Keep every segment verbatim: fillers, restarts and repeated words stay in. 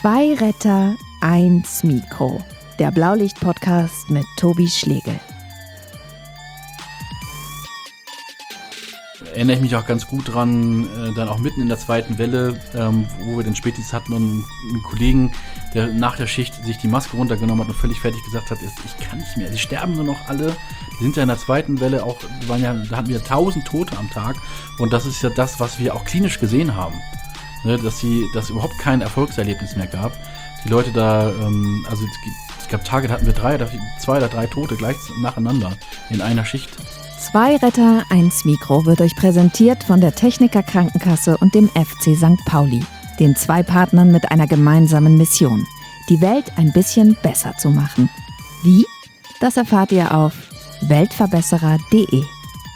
Zwei Retter, eins Mikro. Der Blaulicht-Podcast mit Tobi Schlegel. Erinnere ich mich auch ganz gut dran, äh, dann auch mitten in der zweiten Welle, ähm, wo wir den Spätdienst hatten und einen Kollegen, der nach der Schicht sich die Maske runtergenommen hat und völlig fertig gesagt hat, ich kann nicht mehr, sie sterben nur noch alle. Die sind ja in der zweiten Welle auch, waren ja, da hatten wir tausend Tote am Tag und das ist ja das, was wir auch klinisch gesehen haben, ne, dass sie, dass es überhaupt kein Erfolgserlebnis mehr gab. Die Leute da, ähm, also es, gibt, es gab Tage, da hatten wir drei, zwei oder drei Tote gleich nacheinander in einer Schicht. Zwei Retter, eins Mikro wird euch präsentiert von der Techniker Krankenkasse und dem F C Sankt Pauli, den zwei Partnern mit einer gemeinsamen Mission, die Welt ein bisschen besser zu machen. Wie? Das erfahrt ihr auf weltverbesserer punkt de.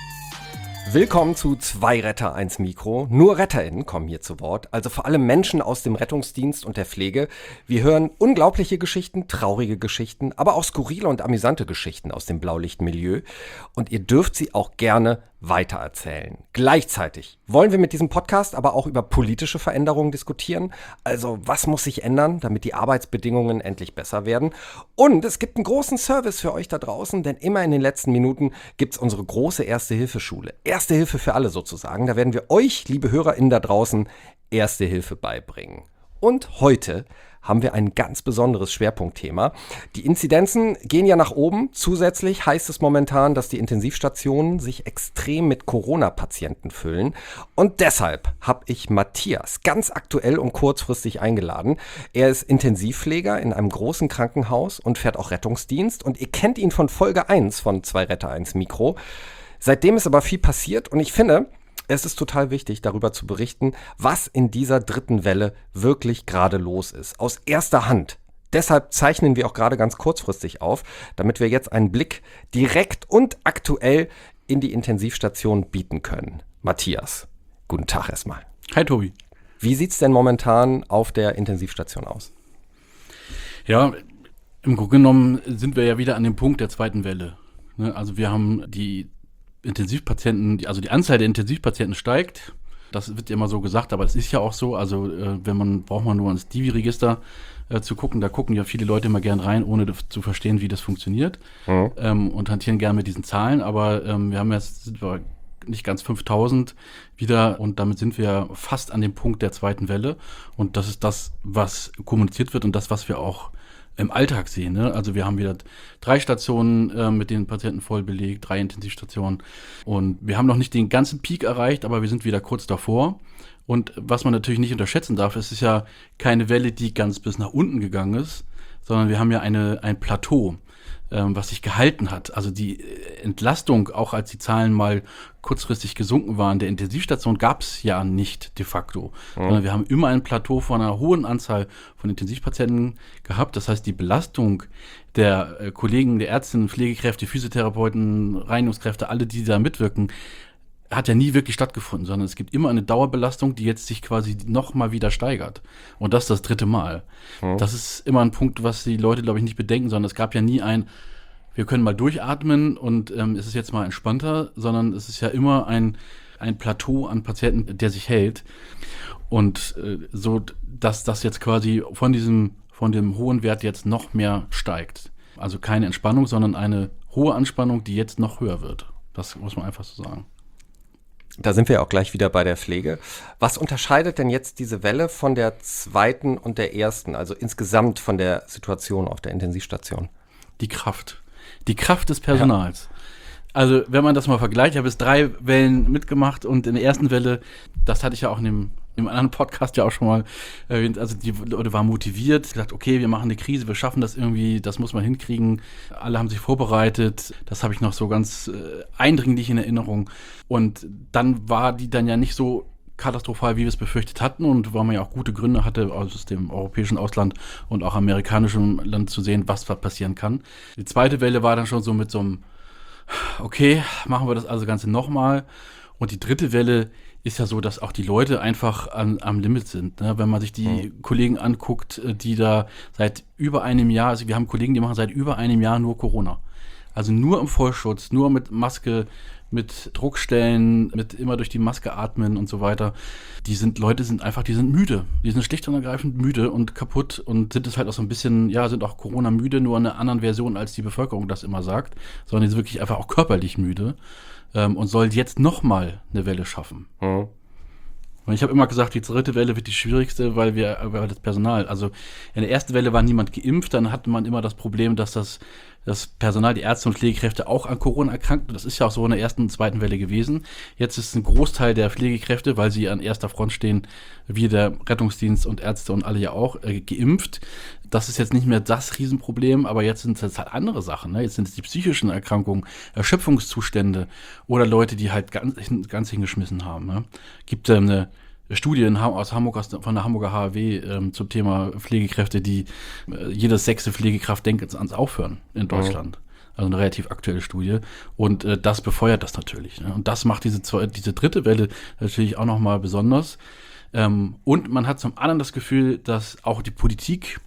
Willkommen zu Zwei Retter, eins Mikro. Nur RetterInnen kommen hier zu Wort, also vor allem Menschen aus dem Rettungsdienst und der Pflege. Wir hören unglaubliche Geschichten, traurige Geschichten, aber auch skurrile und amüsante Geschichten aus dem Blaulichtmilieu. Und ihr dürft sie auch gerne weitererzählen. Gleichzeitig wollen wir mit diesem Podcast aber auch über politische Veränderungen diskutieren. Also was muss sich ändern, damit die Arbeitsbedingungen endlich besser werden? Und es gibt einen großen Service für euch da draußen, denn immer in den letzten Minuten gibt's unsere große Erste-Hilfe-Schule. Erste Hilfe für alle sozusagen. Da werden wir euch, liebe HörerInnen da draußen, Erste Hilfe beibringen. Und heute haben wir ein ganz besonderes Schwerpunktthema. Die Inzidenzen gehen ja nach oben. Zusätzlich heißt es momentan, dass die Intensivstationen sich extrem mit Corona-Patienten füllen. Und deshalb habe ich Matthias ganz aktuell und kurzfristig eingeladen. Er ist Intensivpfleger in einem großen Krankenhaus und fährt auch Rettungsdienst. Und ihr kennt ihn von Folge eins von Zwei Retter, eins Mikro. Seitdem ist aber viel passiert und ich finde, es ist total wichtig, darüber zu berichten, was in dieser dritten Welle wirklich gerade los ist. Aus erster Hand. Deshalb zeichnen wir auch gerade ganz kurzfristig auf, damit wir jetzt einen Blick direkt und aktuell in die Intensivstation bieten können. Matthias, guten Tag erstmal. Hi Tobi. Wie sieht's denn momentan auf der Intensivstation aus? Ja, im Grunde genommen sind wir ja wieder an dem Punkt der zweiten Welle. Ne? Also wir haben die Intensivpatienten, also die Anzahl der Intensivpatienten steigt. Das wird ja immer so gesagt, aber das ist ja auch so. Also äh, wenn man, braucht man nur ins Divi-Register äh, zu gucken. Da gucken ja viele Leute immer gern rein, ohne das zu verstehen, wie das funktioniert. Mhm. Ähm, und hantieren gern mit diesen Zahlen. Aber ähm, wir haben jetzt, sind wir nicht ganz fünftausend wieder und damit sind wir fast an dem Punkt der zweiten Welle. Und das ist das, was kommuniziert wird und das, was wir auch im Alltag sehen. Ne? Also wir haben wieder drei Stationen äh, mit den Patienten voll belegt, drei Intensivstationen und wir haben noch nicht den ganzen Peak erreicht, aber wir sind wieder kurz davor. Und was man natürlich nicht unterschätzen darf, es ist ja keine Welle, die ganz bis nach unten gegangen ist, sondern wir haben ja eine, ein Plateau, ähm, was sich gehalten hat. Also die Entlastung, auch als die Zahlen mal kurzfristig gesunken waren, der Intensivstation gab es ja nicht de facto. Mhm. Sondern wir haben immer ein Plateau von einer hohen Anzahl von Intensivpatienten gehabt. Das heißt, die Belastung der äh, Kollegen, der Ärztinnen, Pflegekräfte, Physiotherapeuten, Reinigungskräfte, alle, die da mitwirken, hat ja nie wirklich stattgefunden, sondern es gibt immer eine Dauerbelastung, die jetzt sich quasi noch mal wieder steigert. Und das das dritte Mal. Mhm. Das ist immer ein Punkt, was die Leute, glaube ich, nicht bedenken, sondern es gab ja nie ein, wir können mal durchatmen und ähm, es ist jetzt mal entspannter, sondern es ist ja immer ein, ein Plateau an Patienten, der sich hält. Und äh, so, dass das jetzt quasi von diesem, von dem hohen Wert jetzt noch mehr steigt. Also keine Entspannung, sondern eine hohe Anspannung, die jetzt noch höher wird. Das muss man einfach so sagen. Da sind wir auch gleich wieder bei der Pflege. Was unterscheidet denn jetzt diese Welle von der zweiten und der ersten, also insgesamt von der Situation auf der Intensivstation? Die Kraft. Die Kraft des Personals. Ja. Also wenn man das mal vergleicht, ich habe jetzt drei Wellen mitgemacht und in der ersten Welle, das hatte ich ja auch in dem, in einem anderen Podcast ja auch schon mal erwähnt, also die Leute waren motiviert, gesagt, okay, wir machen eine Krise, wir schaffen das irgendwie, das muss man hinkriegen. Alle haben sich vorbereitet, das habe ich noch so ganz äh, eindringlich in Erinnerung. Und dann war die dann ja nicht so katastrophal, wie wir es befürchtet hatten und weil man ja auch gute Gründe hatte, aus dem europäischen Ausland und auch amerikanischem Land zu sehen, was passieren kann. Die zweite Welle war dann schon so mit so einem, okay, machen wir das also Ganze nochmal. Und die dritte Welle ist ja so, dass auch die Leute einfach an, am Limit sind. Ne? Wenn man sich die mhm. Kollegen anguckt, die da seit über einem Jahr, also wir haben Kollegen, die machen seit über einem Jahr nur Corona. Also nur im Vollschutz, nur mit Maske, mit Druckstellen, mit immer durch die Maske atmen und so weiter. Die sind, Leute sind einfach, die sind müde. Die sind schlicht und ergreifend müde und kaputt und sind es halt auch so ein bisschen, ja, sind auch Corona müde, nur in einer anderen Version, als die Bevölkerung das immer sagt, sondern die sind wirklich einfach auch körperlich müde ähm, und soll jetzt nochmal eine Welle schaffen. Mhm. Und ich habe immer gesagt, die dritte Welle wird die schwierigste, weil wir, weil das Personal, also in der ersten Welle war niemand geimpft, dann hatte man immer das Problem, dass das, das Personal, die Ärzte und Pflegekräfte auch an Corona erkrankten. Das ist ja auch so in der ersten und zweiten Welle gewesen. Jetzt ist ein Großteil der Pflegekräfte, weil sie an erster Front stehen, wie der Rettungsdienst und Ärzte und alle ja auch, äh, geimpft. Das ist jetzt nicht mehr das Riesenproblem, aber jetzt sind es halt andere Sachen. Ne? Jetzt sind es die psychischen Erkrankungen, Erschöpfungszustände oder Leute, die halt ganz, ganz hingeschmissen haben. Ne? Gibt ähm, eine Studie in, aus Hamburg, aus, von der Hamburger H A W ähm, zum Thema Pflegekräfte, die äh, jede sechste Pflegekraft denkt ans Aufhören in Deutschland. Mhm. Also eine relativ aktuelle Studie. Und äh, das befeuert das natürlich. Ne? Und das macht diese, diese dritte Welle natürlich auch nochmal besonders. Ähm, und man hat zum anderen das Gefühl, dass auch die Politik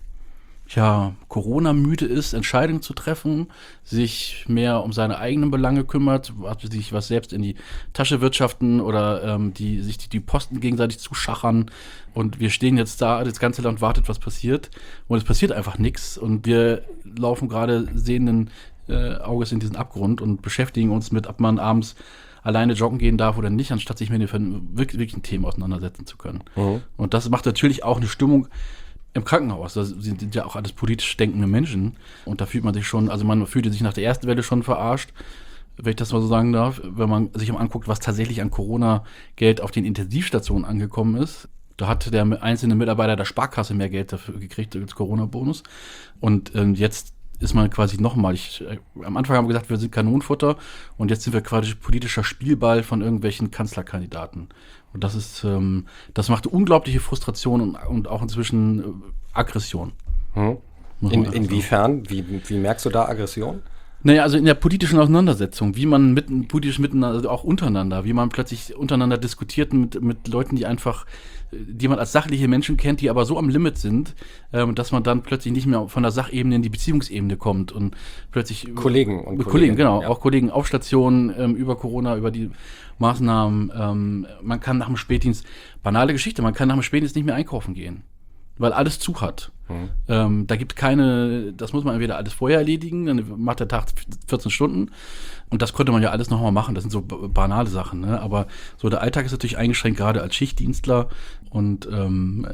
ja, Corona-müde ist, Entscheidungen zu treffen, sich mehr um seine eigenen Belange kümmert, sich was selbst in die Tasche wirtschaften oder ähm, die, sich die, die Posten gegenseitig zuschachern. Und wir stehen jetzt da, das ganze Land wartet, was passiert. Und es passiert einfach nichts. Und wir laufen gerade sehenden äh, Auges in diesen Abgrund und beschäftigen uns mit, ob man abends alleine joggen gehen darf oder nicht, anstatt sich mit den wirklichen Themen auseinandersetzen zu können. Mhm. Und das macht natürlich auch eine Stimmung im Krankenhaus. Das sind ja auch alles politisch denkende Menschen. Und da fühlt man sich schon, also man fühlte sich nach der ersten Welle schon verarscht, wenn ich das mal so sagen darf, wenn man sich mal anguckt, was tatsächlich an Corona-Geld auf den Intensivstationen angekommen ist. Da hat der einzelne Mitarbeiter der Sparkasse mehr Geld dafür gekriegt als Corona-Bonus. Und ähm, jetzt ist man quasi nochmal, ich, äh, am Anfang haben wir gesagt, wir sind Kanonenfutter und jetzt sind wir quasi politischer Spielball von irgendwelchen Kanzlerkandidaten. Und das ist, ähm, das macht eine unglaubliche Frustration und, und auch inzwischen äh, Aggression. Hm. In, inwiefern? Wie, wie merkst du da Aggression? Naja, also in der politischen Auseinandersetzung, wie man mit, politisch miteinander, also auch untereinander, wie man plötzlich untereinander diskutiert mit, mit Leuten, die einfach, die man als sachliche Menschen kennt, die aber so am Limit sind, ähm, dass man dann plötzlich nicht mehr von der Sachebene in die Beziehungsebene kommt und plötzlich Kollegen und Kollegen, Kollegen, genau, ja. Auch Kollegen auf Stationen ähm, über Corona, über die Maßnahmen. Ähm, man kann nach dem Spätdienst, banale Geschichte, man kann nach dem Spätdienst nicht mehr einkaufen gehen, weil alles zu hat. Mhm. Ähm, da gibt keine, das muss man entweder alles vorher erledigen, dann macht der Tag vierzehn Stunden und das konnte man ja alles nochmal machen, das sind so banale Sachen, ne? Aber so der Alltag ist natürlich eingeschränkt, gerade als Schichtdienstler und ähm,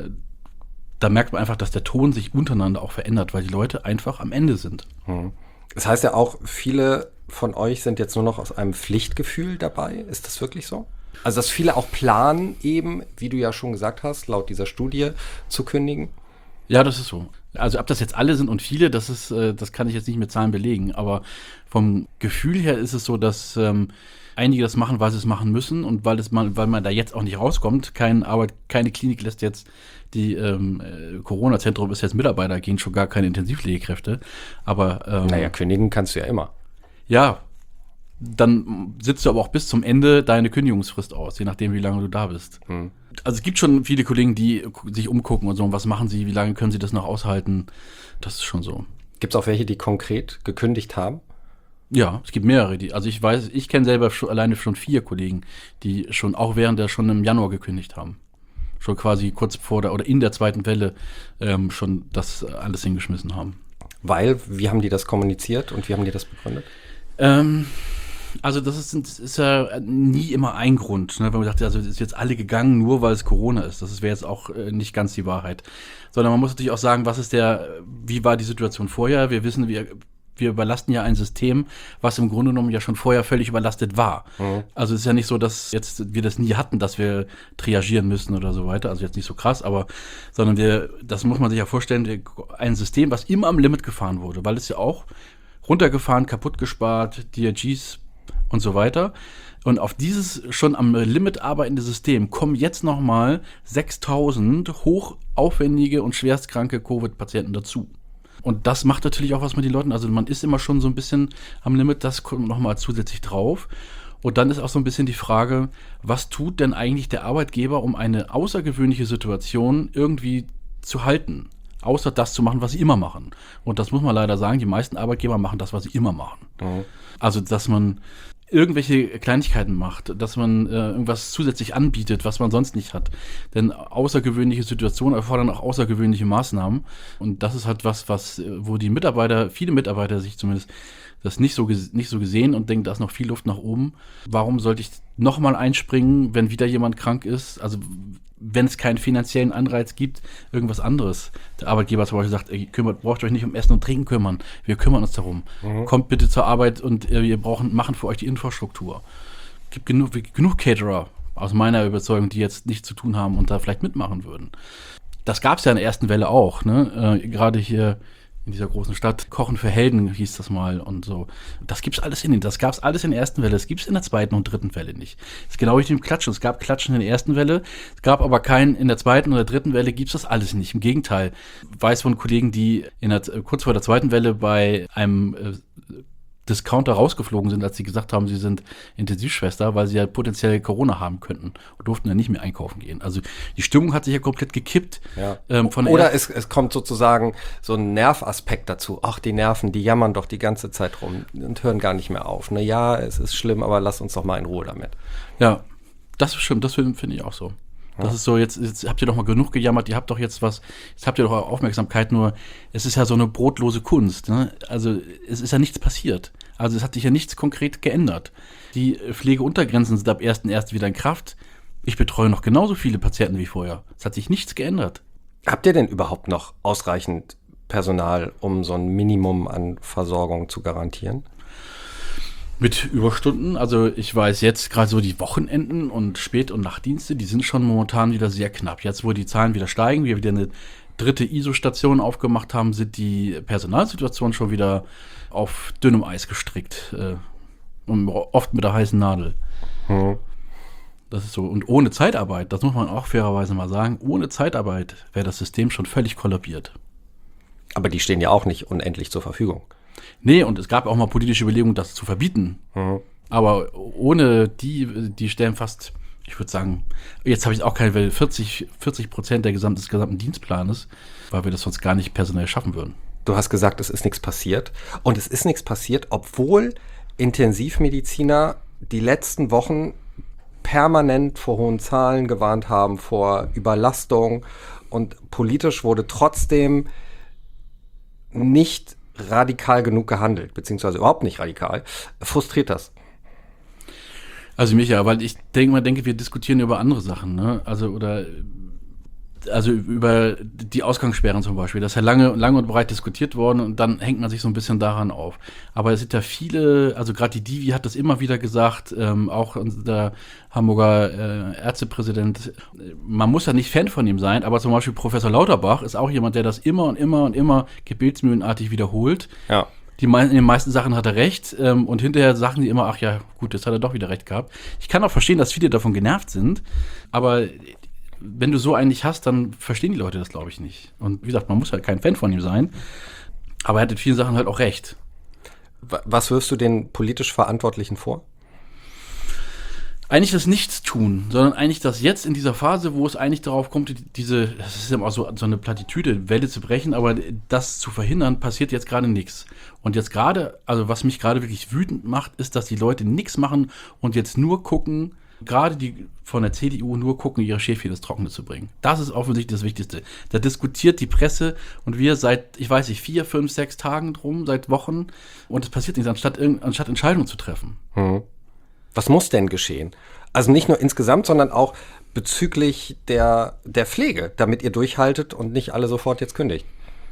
da merkt man einfach, dass der Ton sich untereinander auch verändert, weil die Leute einfach am Ende sind. Mhm. Das heißt ja auch, viele von euch sind jetzt nur noch aus einem Pflichtgefühl dabei, ist das wirklich so? Also dass viele auch planen eben, wie du ja schon gesagt hast, laut dieser Studie zu kündigen? Ja, das ist so. Also ob das jetzt alle sind und viele, das ist, äh, das kann ich jetzt nicht mit Zahlen belegen, aber vom Gefühl her ist es so, dass ähm, einige das machen, weil sie es machen müssen und weil es mal, weil man da jetzt auch nicht rauskommt. Kein Arbeit, keine Klinik lässt jetzt die ähm, Corona-Zentrum ist jetzt Mitarbeiter, gehen schon gar keine Intensivpflegekräfte. Aber ähm, naja, kündigen kannst du ja immer. Ja, dann sitzt du aber auch bis zum Ende deine Kündigungsfrist aus, je nachdem, wie lange du da bist. Hm. Also es gibt schon viele Kollegen, die sich umgucken und so, was machen sie, wie lange können sie das noch aushalten. Das ist schon so. Gibt es auch welche, die konkret gekündigt haben? Ja, es gibt mehrere. Die, also ich weiß, ich kenne selber schon, alleine schon vier Kollegen, die schon auch während der schon im Januar gekündigt haben. Schon quasi kurz vor der oder in der zweiten Welle ähm, schon das alles hingeschmissen haben. Weil, wie haben die das kommuniziert und wie haben die das begründet? Ähm, also das ist, ist ja nie immer ein Grund, ne? Wenn man sagt, also es ist jetzt alle gegangen, nur weil es Corona ist. Das wäre jetzt auch äh, nicht ganz die Wahrheit. Sondern man muss natürlich auch sagen, was ist der, wie war die Situation vorher? Wir wissen, wir, wir überlasten ja ein System, was im Grunde genommen ja schon vorher völlig überlastet war. Mhm. Also es ist ja nicht so, dass jetzt wir das nie hatten, dass wir triagieren müssen oder so weiter. Also jetzt nicht so krass, aber sondern wir, das muss man sich ja vorstellen, ein System, was immer am Limit gefahren wurde, weil es ja auch runtergefahren, kaputt gespart, D R Gs und so weiter. Und auf dieses schon am Limit arbeitende System kommen jetzt nochmal sechstausend hochaufwendige und schwerstkranke Covid-Patienten dazu. Und das macht natürlich auch was mit den Leuten. Also man ist immer schon so ein bisschen am Limit, das kommt nochmal zusätzlich drauf. Und dann ist auch so ein bisschen die Frage, was tut denn eigentlich der Arbeitgeber, um eine außergewöhnliche Situation irgendwie zu halten? Außer das zu machen, was sie immer machen. Und das muss man leider sagen, die meisten Arbeitgeber machen das, was sie immer machen. Mhm. Also, dass man irgendwelche Kleinigkeiten macht, dass man äh, irgendwas zusätzlich anbietet, was man sonst nicht hat. Denn außergewöhnliche Situationen erfordern auch außergewöhnliche Maßnahmen. Und das ist halt was, was, wo die Mitarbeiter, viele Mitarbeiter sich zumindest das nicht so, nicht so gesehen und denken, da ist noch viel Luft nach oben. Warum sollte ich nochmal einspringen, wenn wieder jemand krank ist? Also wenn es keinen finanziellen Anreiz gibt, irgendwas anderes. Der Arbeitgeber zum Beispiel sagt, ihr kümmert, braucht euch nicht um Essen und Trinken kümmern. Wir kümmern uns darum. Mhm. Kommt bitte zur Arbeit und äh, wir brauchen, machen für euch die Infrastruktur. Es gibt genug, genug Caterer, aus meiner Überzeugung, die jetzt nichts zu tun haben und da vielleicht mitmachen würden. Das gab es ja in der ersten Welle auch. Ne? Äh, gerade hier in dieser großen Stadt. Kochen für Helden hieß das mal und so. Das gibt's alles in den, das gab's alles in der ersten Welle. Das gibt's in der zweiten und dritten Welle nicht. Das ist genau wie dem Klatschen. Es gab Klatschen in der ersten Welle. Es gab aber keinen in der zweiten oder dritten Welle gibt's das alles nicht. Im Gegenteil. Ich weiß von Kollegen, die in der, kurz vor der zweiten Welle bei einem äh, Discounter rausgeflogen sind, als sie gesagt haben, sie sind Intensivschwester, weil sie ja potenziell Corona haben könnten und durften ja nicht mehr einkaufen gehen. Also die Stimmung hat sich ja komplett gekippt. Ja. Ähm, von Oder es, es kommt sozusagen so ein Nervaspekt dazu. Ach, die Nerven, die jammern doch die ganze Zeit rum und hören gar nicht mehr auf. Ne, ja, es ist schlimm, aber lass uns doch mal in Ruhe damit. Ja, das ist stimmt, das finde find ich auch so. Das ist so, jetzt, jetzt habt ihr doch mal genug gejammert, ihr habt doch jetzt was, jetzt habt ihr doch Aufmerksamkeit, nur es ist ja so eine brotlose Kunst. Ne? Also es ist ja nichts passiert. Also es hat sich ja nichts konkret geändert. Die Pflegeuntergrenzen sind ab ersten ersten wieder in Kraft. Ich betreue noch genauso viele Patienten wie vorher. Es hat sich nichts geändert. Habt ihr denn überhaupt noch ausreichend Personal, um so ein Minimum an Versorgung zu garantieren? Mit Überstunden, also ich weiß jetzt gerade so die Wochenenden und Spät- und Nachtdienste, die sind schon momentan wieder sehr knapp. Jetzt, wo die Zahlen wieder steigen, wir wieder eine dritte I S O-Station aufgemacht haben, sind die Personalsituationen schon wieder auf dünnem Eis gestrickt. Äh, und oft mit der heißen Nadel. Hm. Das ist so. Und ohne Zeitarbeit, das muss man auch fairerweise mal sagen, ohne Zeitarbeit wäre das System schon völlig kollabiert. Aber die stehen ja auch nicht unendlich zur Verfügung. Nee, und es gab auch mal politische Überlegungen, das zu verbieten. Mhm. Aber ohne die, die stellen fast, ich würde sagen, jetzt habe ich auch keine Welle, vierzig Prozent der gesamten, des gesamten Dienstplanes, weil wir das sonst gar nicht personell schaffen würden. Du hast gesagt, es ist nichts passiert. Und es ist nichts passiert, obwohl Intensivmediziner die letzten Wochen permanent vor hohen Zahlen gewarnt haben, vor Überlastung. Und politisch wurde trotzdem nicht radikal genug gehandelt, beziehungsweise überhaupt nicht radikal. Frustriert das? Also mich ja, weil ich denke mal, denke, wir diskutieren über andere Sachen, ne? Also oder also über die Ausgangssperren zum Beispiel. Das ist ja lange, lange und breit diskutiert worden und dann hängt man sich so ein bisschen daran auf. Aber es sind ja viele, also gerade die Divi hat das immer wieder gesagt, ähm, auch der Hamburger äh, Ärztepräsident, man muss ja nicht Fan von ihm sein, aber zum Beispiel Professor Lauterbach ist auch jemand, der das immer und immer und immer gebetsmühlenartig wiederholt. Ja. Die me- in den meisten Sachen hat er recht ähm, und hinterher sagen die immer, ach ja, gut, jetzt hat er doch wieder recht gehabt. Ich kann auch verstehen, dass viele davon genervt sind, aber wenn du so einen nicht hast, dann verstehen die Leute das, glaube ich, nicht. Und wie gesagt, man muss halt kein Fan von ihm sein, aber er hat in vielen Sachen halt auch recht. Was wirfst du den politisch Verantwortlichen vor? Eigentlich das Nichtstun, sondern eigentlich das jetzt in dieser Phase, wo es eigentlich darauf kommt, diese, das ist ja auch so, so eine Plattitüde, Welle zu brechen, aber das zu verhindern, passiert jetzt gerade nichts. Und jetzt gerade, also was mich gerade wirklich wütend macht, ist, dass die Leute nichts machen und jetzt nur gucken, gerade die von der C D U nur gucken, ihre Schäfchen ins Trockene zu bringen. Das ist offensichtlich das Wichtigste. Da diskutiert die Presse und wir seit, ich weiß nicht, vier, fünf, sechs Tagen drum, seit Wochen und es passiert nichts, anstatt, anstatt Entscheidungen zu treffen. Hm. Was muss denn geschehen? Also nicht nur insgesamt, sondern auch bezüglich der, der Pflege, damit ihr durchhaltet und nicht alle sofort jetzt kündigt.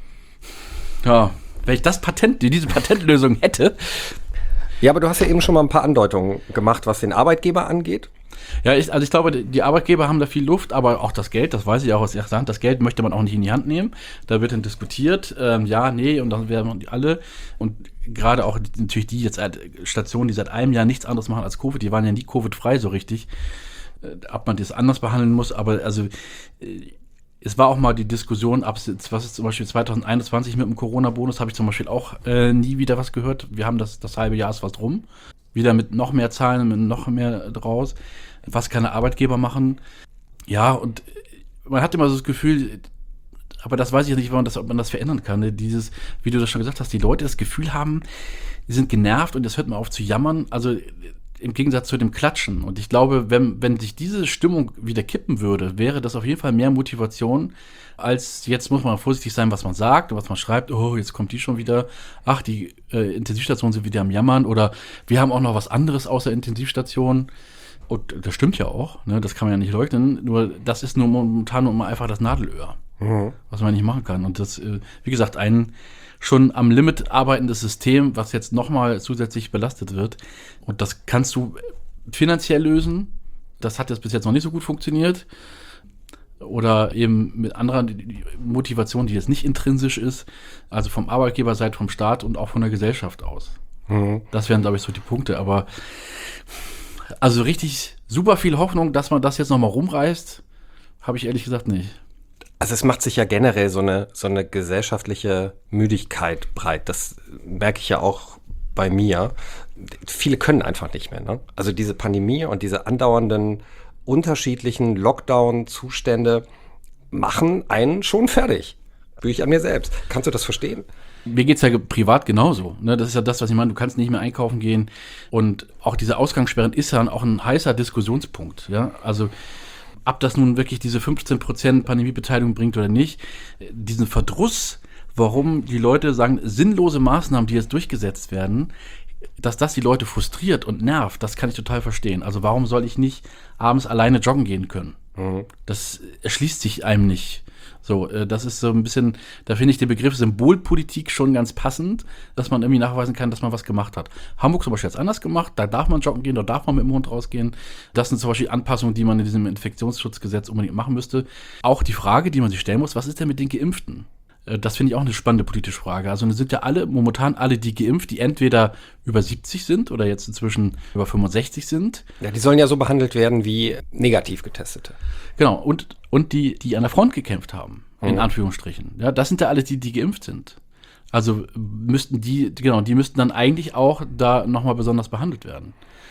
Ja, wenn ich das Patent, diese Patentlösung hätte. Ja, aber du hast ja eben schon mal ein paar Andeutungen gemacht, was den Arbeitgeber angeht. Ja, ich, also ich glaube, die Arbeitgeber haben da viel Luft, aber auch das Geld, das weiß ich auch aus erster Hand, das Geld möchte man auch nicht in die Hand nehmen. Da wird dann diskutiert, ähm, ja, nee, und dann werden die alle. Und gerade auch natürlich die jetzt Stationen, die seit einem Jahr nichts anderes machen als Covid, die waren ja nie Covid-frei so richtig, äh, ob man das anders behandeln muss, aber also äh, es war auch mal die Diskussion, ab, was ist zum Beispiel zwanzig einundzwanzig mit dem Corona-Bonus, habe ich zum Beispiel auch äh, nie wieder was gehört. Wir haben das, das halbe Jahr ist fast rum. Wieder mit noch mehr Zahlen, mit noch mehr draus. Was kann der Arbeitgeber machen? Ja, und man hat immer so das Gefühl, aber das weiß ich nicht, ob man das, ob man das verändern kann. Ne? Dieses, wie du das schon gesagt hast, die Leute das Gefühl haben, die sind genervt und jetzt hört man auf zu jammern. Also im Gegensatz zu dem Klatschen. Und ich glaube, wenn, wenn sich diese Stimmung wieder kippen würde, wäre das auf jeden Fall mehr Motivation, als jetzt muss man vorsichtig sein, was man sagt und was man schreibt. Oh, jetzt kommt die schon wieder. Ach, die äh, Intensivstationen sind wieder am Jammern. Oder wir haben auch noch was anderes außer Intensivstationen. Und das stimmt ja auch, ne? Das kann man ja nicht leugnen. Nur das ist nur momentan nur mal einfach das Nadelöhr, mhm. was man nicht machen kann. Und das, äh, wie gesagt, ein schon am Limit arbeitendes System, was jetzt nochmal zusätzlich belastet wird. Und das kannst du finanziell lösen. Das hat jetzt bis jetzt noch nicht so gut funktioniert. Oder eben mit anderer Motivation, die jetzt nicht intrinsisch ist. Also vom Arbeitgeberseite, vom Staat und auch von der Gesellschaft aus. Mhm. Das wären, glaube ich, so die Punkte. Aber also richtig super viel Hoffnung, dass man das jetzt nochmal rumreißt, habe ich ehrlich gesagt nicht. Also es macht sich ja generell so eine, so eine gesellschaftliche Müdigkeit breit. Das merke ich ja auch bei mir. Viele können einfach nicht mehr, ne? Also diese Pandemie und diese andauernden unterschiedlichen Lockdown-Zustände machen einen schon fertig. Büge ich an mir selbst. Kannst du das verstehen? Mir geht's ja privat genauso. Ne? Das ist ja das, was ich meine. Du kannst nicht mehr einkaufen gehen. Und auch diese Ausgangssperren ist ja auch ein heißer Diskussionspunkt. Ja? Also ob das nun wirklich diese fünfzehn Prozent Pandemiebeteiligung bringt oder nicht, diesen Verdruss, warum die Leute sagen, sinnlose Maßnahmen, die jetzt durchgesetzt werden, dass das die Leute frustriert und nervt, das kann ich total verstehen. Also warum soll ich nicht abends alleine joggen gehen können? Mhm. Das erschließt sich einem nicht. So, das ist so ein bisschen, da finde ich den Begriff Symbolpolitik schon ganz passend, dass man irgendwie nachweisen kann, dass man was gemacht hat. Hamburg zum Beispiel jetzt anders gemacht, da darf man joggen gehen, da darf man mit dem Hund rausgehen. Das sind zum Beispiel Anpassungen, die man in diesem Infektionsschutzgesetz unbedingt machen müsste. Auch die Frage, die man sich stellen muss, was ist denn mit den Geimpften? Das finde ich auch eine spannende politische Frage. Also sind ja alle, momentan alle die geimpft, die entweder über siebzig sind oder jetzt inzwischen über fünfundsechzig sind. Ja, die sollen ja so behandelt werden wie negativ Getestete. Genau, und, und die, die an der Front gekämpft haben, in mhm. Anführungsstrichen. Ja, das sind ja alle die, die geimpft sind. Also müssten die, genau, die müssten dann eigentlich auch da nochmal besonders behandelt werden.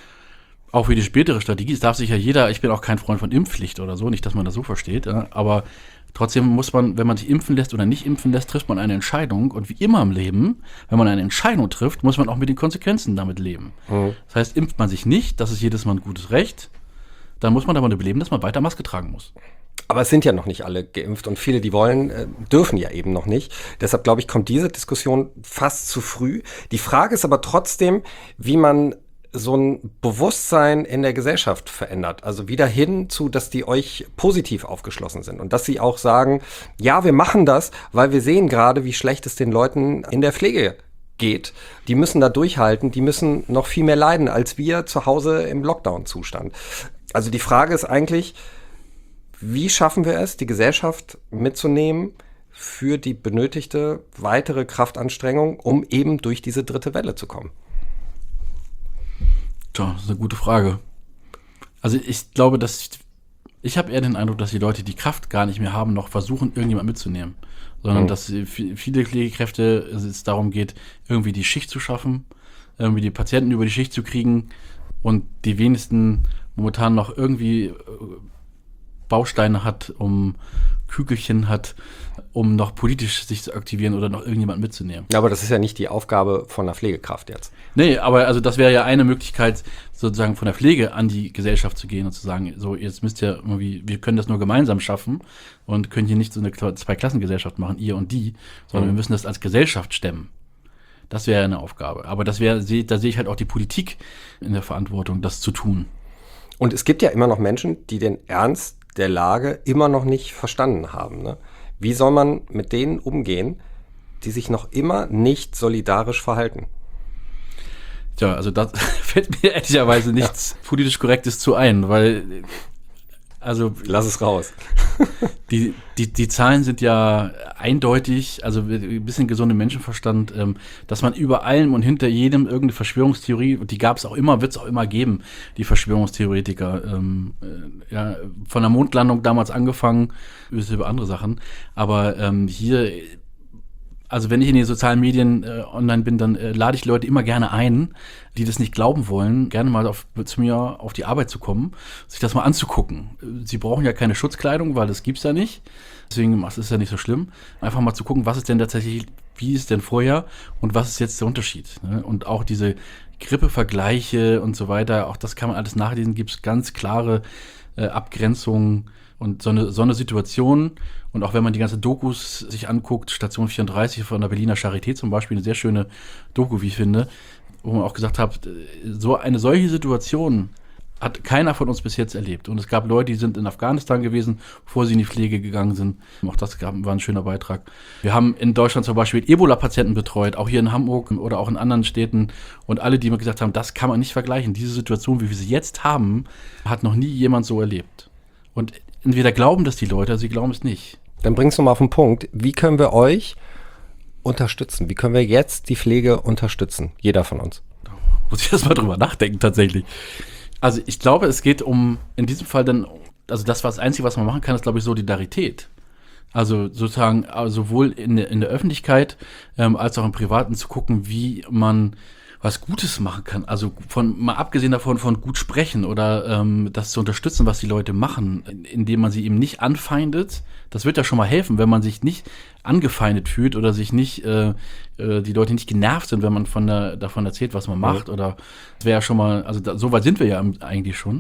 Auch für die spätere Strategie. Es darf sich ja jeder, ich bin auch kein Freund von Impfpflicht oder so, nicht, dass man das so versteht, ja, aber trotzdem muss man, wenn man sich impfen lässt oder nicht impfen lässt, trifft man eine Entscheidung. Und wie immer im Leben, wenn man eine Entscheidung trifft, muss man auch mit den Konsequenzen damit leben. Mhm. Das heißt, impft man sich nicht, das ist jedes Mal ein gutes Recht, dann muss man damit leben, dass man weiter Maske tragen muss. Aber es sind ja noch nicht alle geimpft und viele, die wollen, äh, dürfen ja eben noch nicht. Deshalb, glaube ich, kommt diese Diskussion fast zu früh. Die Frage ist aber trotzdem, wie man so ein Bewusstsein in der Gesellschaft verändert. Also wieder hin zu, dass die euch positiv aufgeschlossen sind und dass sie auch sagen, ja, wir machen das, weil wir sehen gerade, wie schlecht es den Leuten in der Pflege geht. Die müssen da durchhalten, die müssen noch viel mehr leiden als wir zu Hause im Lockdown-Zustand. Also die Frage ist eigentlich, wie schaffen wir es, die Gesellschaft mitzunehmen für die benötigte weitere Kraftanstrengung, um eben durch diese dritte Welle zu kommen? Tja, das ist eine gute Frage. Also ich glaube, dass ich, ich habe eher den Eindruck, dass die Leute die Kraft gar nicht mehr haben, noch versuchen, irgendjemand mitzunehmen. Sondern mhm. dass viele Pflegekräfte es darum geht, irgendwie die Schicht zu schaffen, irgendwie die Patienten über die Schicht zu kriegen und die wenigsten momentan noch irgendwie Bausteine hat, um Kügelchen hat, um noch politisch sich zu aktivieren oder noch irgendjemand mitzunehmen. Ja, aber das ist ja nicht die Aufgabe von der Pflegekraft jetzt. Nee, aber also das wäre ja eine Möglichkeit, sozusagen von der Pflege an die Gesellschaft zu gehen und zu sagen, so jetzt müsst ihr irgendwie, wir können das nur gemeinsam schaffen und können hier nicht so eine Zweiklassengesellschaft machen, ihr und die, sondern mhm. wir müssen das als Gesellschaft stemmen. Das wäre eine Aufgabe. Aber das wäre, da sehe ich halt auch die Politik in der Verantwortung, das zu tun. Und es gibt ja immer noch Menschen, die den Ernst der Lage immer noch nicht verstanden haben. Ne? Wie soll man mit denen umgehen, die sich noch immer nicht solidarisch verhalten? Tja, also da fällt mir ehrlicherweise nichts ja. politisch Korrektes zu ein, weil also lass es raus. die, die, die Zahlen sind ja eindeutig, also ein bisschen gesunder Menschenverstand, ähm, dass man über allem und hinter jedem irgendeine Verschwörungstheorie, die gab es auch immer, wird es auch immer geben, die Verschwörungstheoretiker. Ähm, äh, ja, von der Mondlandung damals angefangen, bis über andere Sachen. Aber ähm, hier, also wenn ich in den sozialen Medien äh, online bin, dann äh, lade ich Leute immer gerne ein, die das nicht glauben wollen, gerne mal auf, zu mir auf die Arbeit zu kommen, sich das mal anzugucken. Sie brauchen ja keine Schutzkleidung, weil das gibt's ja nicht. Deswegen ist es ja nicht so schlimm. Einfach mal zu gucken, was ist denn tatsächlich, wie ist denn vorher und was ist jetzt der Unterschied? Und auch diese Grippevergleiche und so weiter, auch das kann man alles nachlesen, gibt es ganz klare äh, Abgrenzungen und so eine, so eine Situation. Und auch wenn man die ganzen Dokus sich anguckt, Station vierunddreißig von der Berliner Charité zum Beispiel, eine sehr schöne Doku, wie ich finde, wo man auch gesagt hat, so eine solche Situation hat keiner von uns bis jetzt erlebt. Und es gab Leute, die sind in Afghanistan gewesen, bevor sie in die Pflege gegangen sind. Auch das gab, war ein schöner Beitrag. Wir haben in Deutschland zum Beispiel Ebola-Patienten betreut, auch hier in Hamburg oder auch in anderen Städten. Und alle, die mir gesagt haben, das kann man nicht vergleichen. Diese Situation, wie wir sie jetzt haben, hat noch nie jemand so erlebt. Und entweder glauben das die Leute, oder sie glauben es nicht. Dann bringst du mal auf den Punkt. Wie können wir euch unterstützen? Wie können wir jetzt die Pflege unterstützen? Jeder von uns. Da muss ich erst mal drüber nachdenken, tatsächlich. Also ich glaube, es geht um, in diesem Fall dann, also das war das Einzige, was man machen kann, ist, glaube ich, Solidarität. Also sozusagen also sowohl in, in der Öffentlichkeit ähm, als auch im Privaten zu gucken, wie man was Gutes machen kann. Also von mal abgesehen davon von gut sprechen oder ähm, das zu unterstützen, was die Leute machen, indem man sie eben nicht anfeindet. Das wird ja schon mal helfen, wenn man sich nicht angefeindet fühlt oder sich nicht äh, äh, die Leute nicht genervt sind, wenn man von der, davon erzählt, was man macht. Mhm. Oder das wäre ja schon mal, also da, so weit sind wir ja eigentlich schon.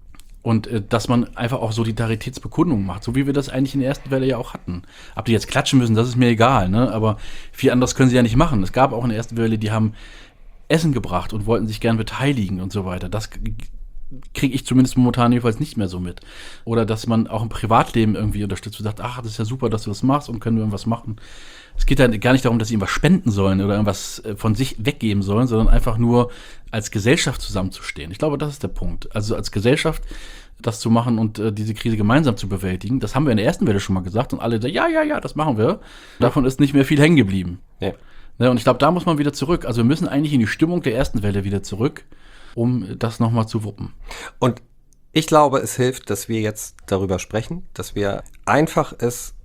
Und äh, dass man einfach auch Solidaritätsbekundungen macht, so wie wir das eigentlich in der ersten Welle ja auch hatten. Ob die jetzt klatschen müssen, das ist mir egal, ne? Aber viel anderes können sie ja nicht machen. Es gab auch in der ersten Welle, die haben Essen gebracht und wollten sich gern beteiligen und so weiter. Das kriege ich zumindest momentan jedenfalls nicht mehr so mit. Oder dass man auch im Privatleben irgendwie unterstützt und sagt, ach, das ist ja super, dass du das machst und können wir irgendwas machen. Es geht ja gar nicht darum, dass sie irgendwas spenden sollen oder irgendwas von sich weggeben sollen, sondern einfach nur als Gesellschaft zusammenzustehen. Ich glaube, das ist der Punkt. Also als Gesellschaft das zu machen und äh, diese Krise gemeinsam zu bewältigen. Das haben wir in der ersten Welle schon mal gesagt und alle sagen, ja, ja, ja, das machen wir. Davon ist nicht mehr viel hängen geblieben. Ja. Ne, und ich glaube, da muss man wieder zurück. Also wir müssen eigentlich in die Stimmung der ersten Welle wieder zurück, um das nochmal zu wuppen. Und ich glaube, es hilft, dass wir jetzt darüber sprechen, dass wir einfach es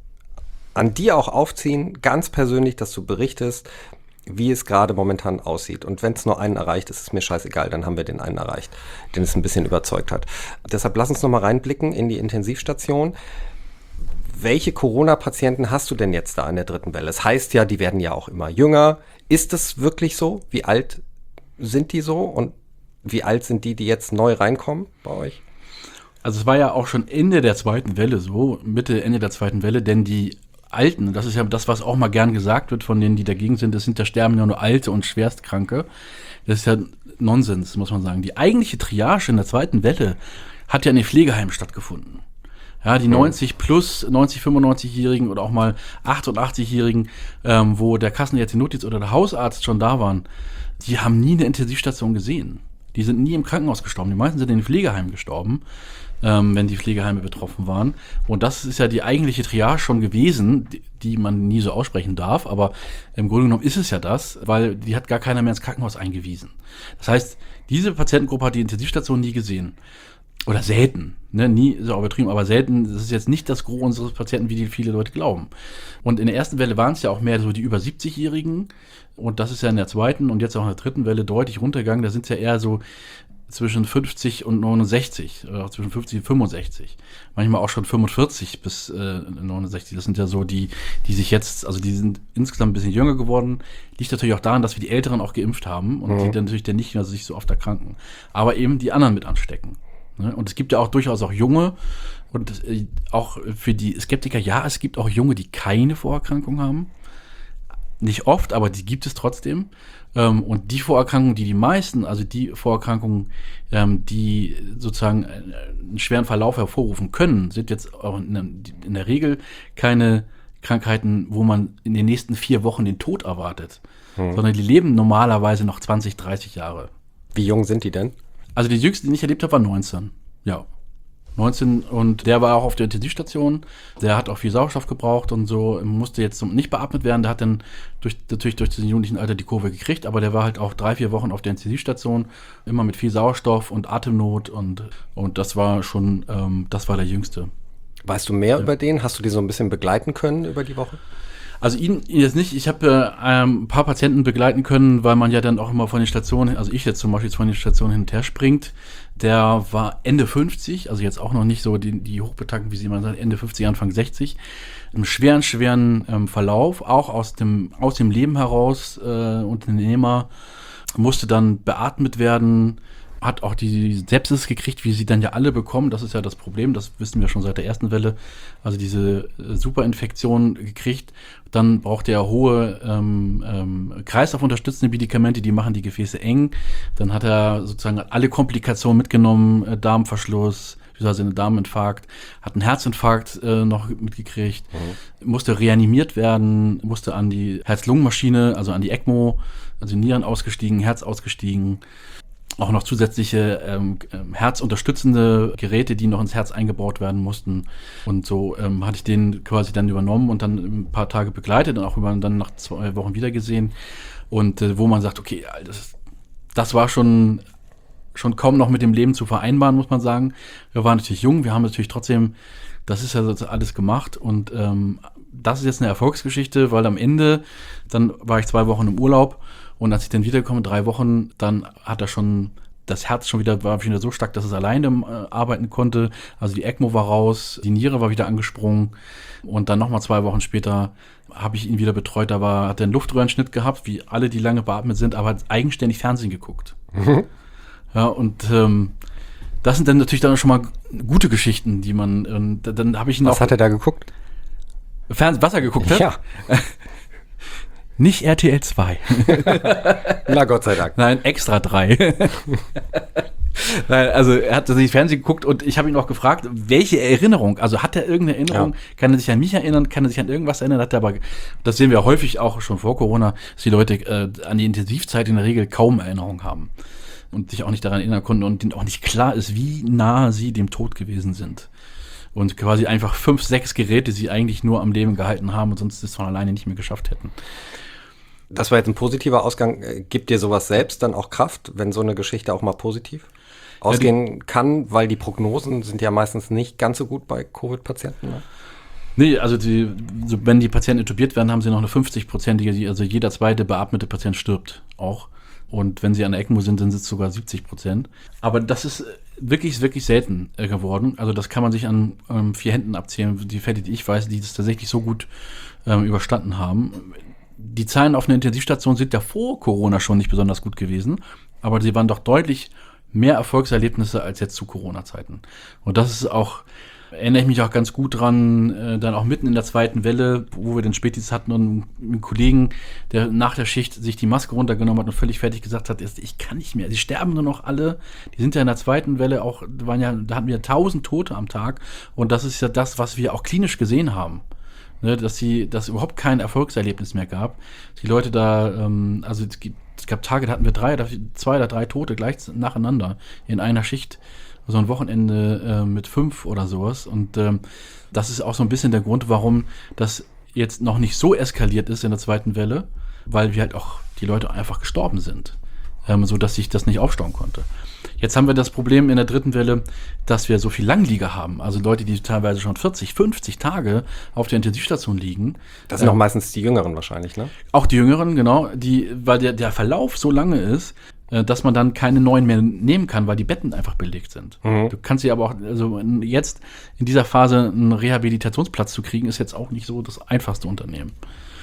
an dir auch aufziehen, ganz persönlich, dass du berichtest, wie es gerade momentan aussieht. Und wenn es nur einen erreicht, ist es mir scheißegal, dann haben wir den einen erreicht, den es ein bisschen überzeugt hat. Deshalb lass uns nochmal reinblicken in die Intensivstation. Welche Corona-Patienten hast du denn jetzt da in der dritten Welle? Es heißt ja, die werden ja auch immer jünger. Ist es wirklich so? Wie alt sind die so? Und wie alt sind die, die jetzt neu reinkommen bei euch? Also es war ja auch schon Ende der zweiten Welle so, Mitte, Ende der zweiten Welle, denn die Alten, das ist ja das, was auch mal gern gesagt wird von denen, die dagegen sind, das sind ja sterben ja nur Alte und Schwerstkranke. Das ist ja Nonsens, muss man sagen. Die eigentliche Triage in der zweiten Welle hat ja in den Pflegeheimen stattgefunden. Ja, die neunzig plus, neunzig, fünfundneunzig-Jährigen oder auch mal achtundachtzig-Jährigen, ähm, wo der Kassenärztliche Notdienst oder der Hausarzt schon da waren, die haben nie eine Intensivstation gesehen. Die sind nie im Krankenhaus gestorben. Die meisten sind in den Pflegeheimen gestorben, ähm, wenn die Pflegeheime betroffen waren. Und das ist ja die eigentliche Triage schon gewesen, die, die man nie so aussprechen darf. Aber im Grunde genommen ist es ja das, weil die hat gar keiner mehr ins Krankenhaus eingewiesen. Das heißt, diese Patientengruppe hat die Intensivstation nie gesehen. Oder selten, ne, nie ist auch übertrieben, aber selten, das ist jetzt nicht das Gros unseres Patienten, wie die viele Leute glauben. Und in der ersten Welle waren es ja auch mehr so die über siebzig-Jährigen und das ist ja in der zweiten und jetzt auch in der dritten Welle deutlich runtergegangen, da sind es ja eher so zwischen fünfzig und neunundsechzig, oder auch zwischen fünfzig und fünfundsechzig. Manchmal auch schon fünfundvierzig bis äh, neunundsechzig, das sind ja so die, die sich jetzt, also die sind insgesamt ein bisschen jünger geworden, liegt natürlich auch daran, dass wir die Älteren auch geimpft haben und mhm. die dann natürlich dann nicht mehr sich so oft erkranken, aber eben die anderen mit anstecken. Und es gibt ja auch durchaus auch Junge und auch für die Skeptiker, ja, es gibt auch Junge, die keine Vorerkrankung haben. Nicht oft, aber die gibt es trotzdem. Und die Vorerkrankungen, die die meisten, also die Vorerkrankungen, die sozusagen einen schweren Verlauf hervorrufen können, sind jetzt auch in der Regel keine Krankheiten, wo man in den nächsten vier Wochen den Tod erwartet, hm. sondern die leben normalerweise noch zwanzig, dreißig Jahre. Wie jung sind die denn? Also die jüngste, die ich erlebt habe, war neunzehn. Ja. neunzehn und der war auch auf der Intensivstation. Der hat auch viel Sauerstoff gebraucht und so, musste jetzt nicht beatmet werden. Der hat dann durch, natürlich durch das jugendlichen Alter die Kurve gekriegt, aber der war halt auch drei, vier Wochen auf der Intensivstation, immer mit viel Sauerstoff und Atemnot und, und das war schon, ähm, das war der Jüngste. Weißt du mehr ja. über den? Hast du die so ein bisschen begleiten können über die Woche? Also ihn jetzt nicht, ich habe äh, ein paar Patienten begleiten können, weil man ja dann auch immer von den Stationen, also ich jetzt zum Beispiel von den Stationen hin und her springt. Der war Ende fünfzig, also jetzt auch noch nicht so die, die Hochbetagten, wie sie immer sagen, Ende fünfzig, Anfang sechzig. Einen schweren, schweren ähm, Verlauf, auch aus dem, aus dem Leben heraus, äh, Unternehmer, musste dann beatmet werden, hat auch die Sepsis gekriegt, wie sie dann ja alle bekommen. Das ist ja das Problem, das wissen wir schon seit der ersten Welle. Also diese äh, Superinfektion gekriegt. Dann braucht er hohe ähm, ähm, kreislaufunterstützende Medikamente, die machen die Gefäße eng. Dann hat er sozusagen alle Komplikationen mitgenommen, äh, Darmverschluss, also einen Darminfarkt, hat einen Herzinfarkt äh, noch mitgekriegt, mhm. musste reanimiert werden, musste an die Herz-Lungen-Maschine, also an die ECMO, also Nieren ausgestiegen, Herz ausgestiegen. Auch noch zusätzliche ähm, herzunterstützende Geräte, die noch ins Herz eingebaut werden mussten. Und so ähm, hatte ich den quasi dann übernommen und dann ein paar Tage begleitet und auch über, dann nach zwei Wochen wiedergesehen. Und äh, wo man sagt, okay, das, das war schon, schon kaum noch mit dem Leben zu vereinbaren, muss man sagen. Wir waren natürlich jung, wir haben natürlich trotzdem, das ist ja alles gemacht. Und ähm, das ist jetzt eine Erfolgsgeschichte, weil am Ende, dann war ich zwei Wochen im Urlaub. Und als ich dann wiederkomme, drei Wochen, dann hat er schon, das Herz schon wieder, war wieder so stark, dass es alleine äh, arbeiten konnte. Also die ECMO war raus, die Niere war wieder angesprungen. Und dann nochmal zwei Wochen später habe ich ihn wieder betreut. Da war, hat er einen Luftröhrenschnitt gehabt, wie alle, die lange beatmet sind, aber hat eigenständig Fernsehen geguckt. Mhm. Ja, und ähm, das sind dann natürlich dann schon mal gute Geschichten, die man, äh, dann habe ich ihn Was auch... hat er da geguckt? Fernsehen, was er geguckt hat? Ja. Nicht R T L zwei. Na Gott sei Dank. Nein, extra drei. Nein, also er hat sich Fernsehen geguckt und ich habe ihn auch gefragt, welche Erinnerung, also hat er irgendeine Erinnerung, ja. Kann er sich an mich erinnern, kann er sich an irgendwas erinnern, hat er aber, das sehen wir häufig auch schon vor Corona, dass die Leute äh, an die Intensivzeit in der Regel kaum Erinnerung haben und sich auch nicht daran erinnern konnten und denen auch nicht klar ist, wie nah sie dem Tod gewesen sind. Und quasi einfach fünf, sechs Geräte sie eigentlich nur am Leben gehalten haben und sonst es von alleine nicht mehr geschafft hätten. Das war jetzt ein positiver Ausgang. Gibt dir sowas selbst dann auch Kraft, wenn so eine Geschichte auch mal positiv ausgehen ja, kann? Weil die Prognosen sind ja meistens nicht ganz so gut bei Covid-Patienten, ne? Nee, also die, so wenn die Patienten intubiert werden, haben sie noch eine fünfzig-prozentige, also jeder zweite beatmete Patient stirbt auch. Und wenn sie an der ECMO sind, dann sind es sogar siebzig Prozent. Aber das ist wirklich, wirklich selten äh, geworden. Also das kann man sich an ähm, vier Händen abzählen, die Fälle, die ich weiß, die das tatsächlich so gut ähm, überstanden haben. Die Zahlen auf einer Intensivstation sind ja vor Corona schon nicht besonders gut gewesen, aber sie waren doch deutlich mehr Erfolgserlebnisse als jetzt zu Corona-Zeiten. Und das ist auch, erinnere ich mich auch ganz gut dran, äh, dann auch mitten in der zweiten Welle, wo wir den Spätdienst hatten und einen Kollegen, der nach der Schicht sich die Maske runtergenommen hat und völlig fertig gesagt hat, ich kann nicht mehr, die sterben nur noch alle. Die sind ja in der zweiten Welle auch, waren ja, da hatten wir tausend Tote am Tag und das ist ja das, was wir auch klinisch gesehen haben. Ne, dass sie, dass überhaupt kein Erfolgserlebnis mehr gab. Die Leute da, ähm, also es, gibt, es gab Tage, da hatten wir drei oder zwei oder drei Tote gleich nacheinander in einer Schicht. So ein Wochenende äh, mit fünf oder sowas. Und ähm, das ist auch so ein bisschen der Grund, warum das jetzt noch nicht so eskaliert ist in der zweiten Welle, weil wir halt auch die Leute einfach gestorben sind, ähm, so dass sich das nicht aufstauen konnte. Jetzt haben wir das Problem in der dritten Welle, dass wir so viel Langlieger haben. Also Leute, die teilweise schon vierzig, fünfzig Tage auf der Intensivstation liegen. Das sind äh, auch meistens die Jüngeren wahrscheinlich, ne? Auch die Jüngeren, genau. Die, weil der, der Verlauf so lange ist, äh, dass man dann keine neuen mehr nehmen kann, weil die Betten einfach belegt sind. Mhm. Du kannst sie aber auch, also jetzt in dieser Phase einen Rehabilitationsplatz zu kriegen, ist jetzt auch nicht so das einfachste Unternehmen.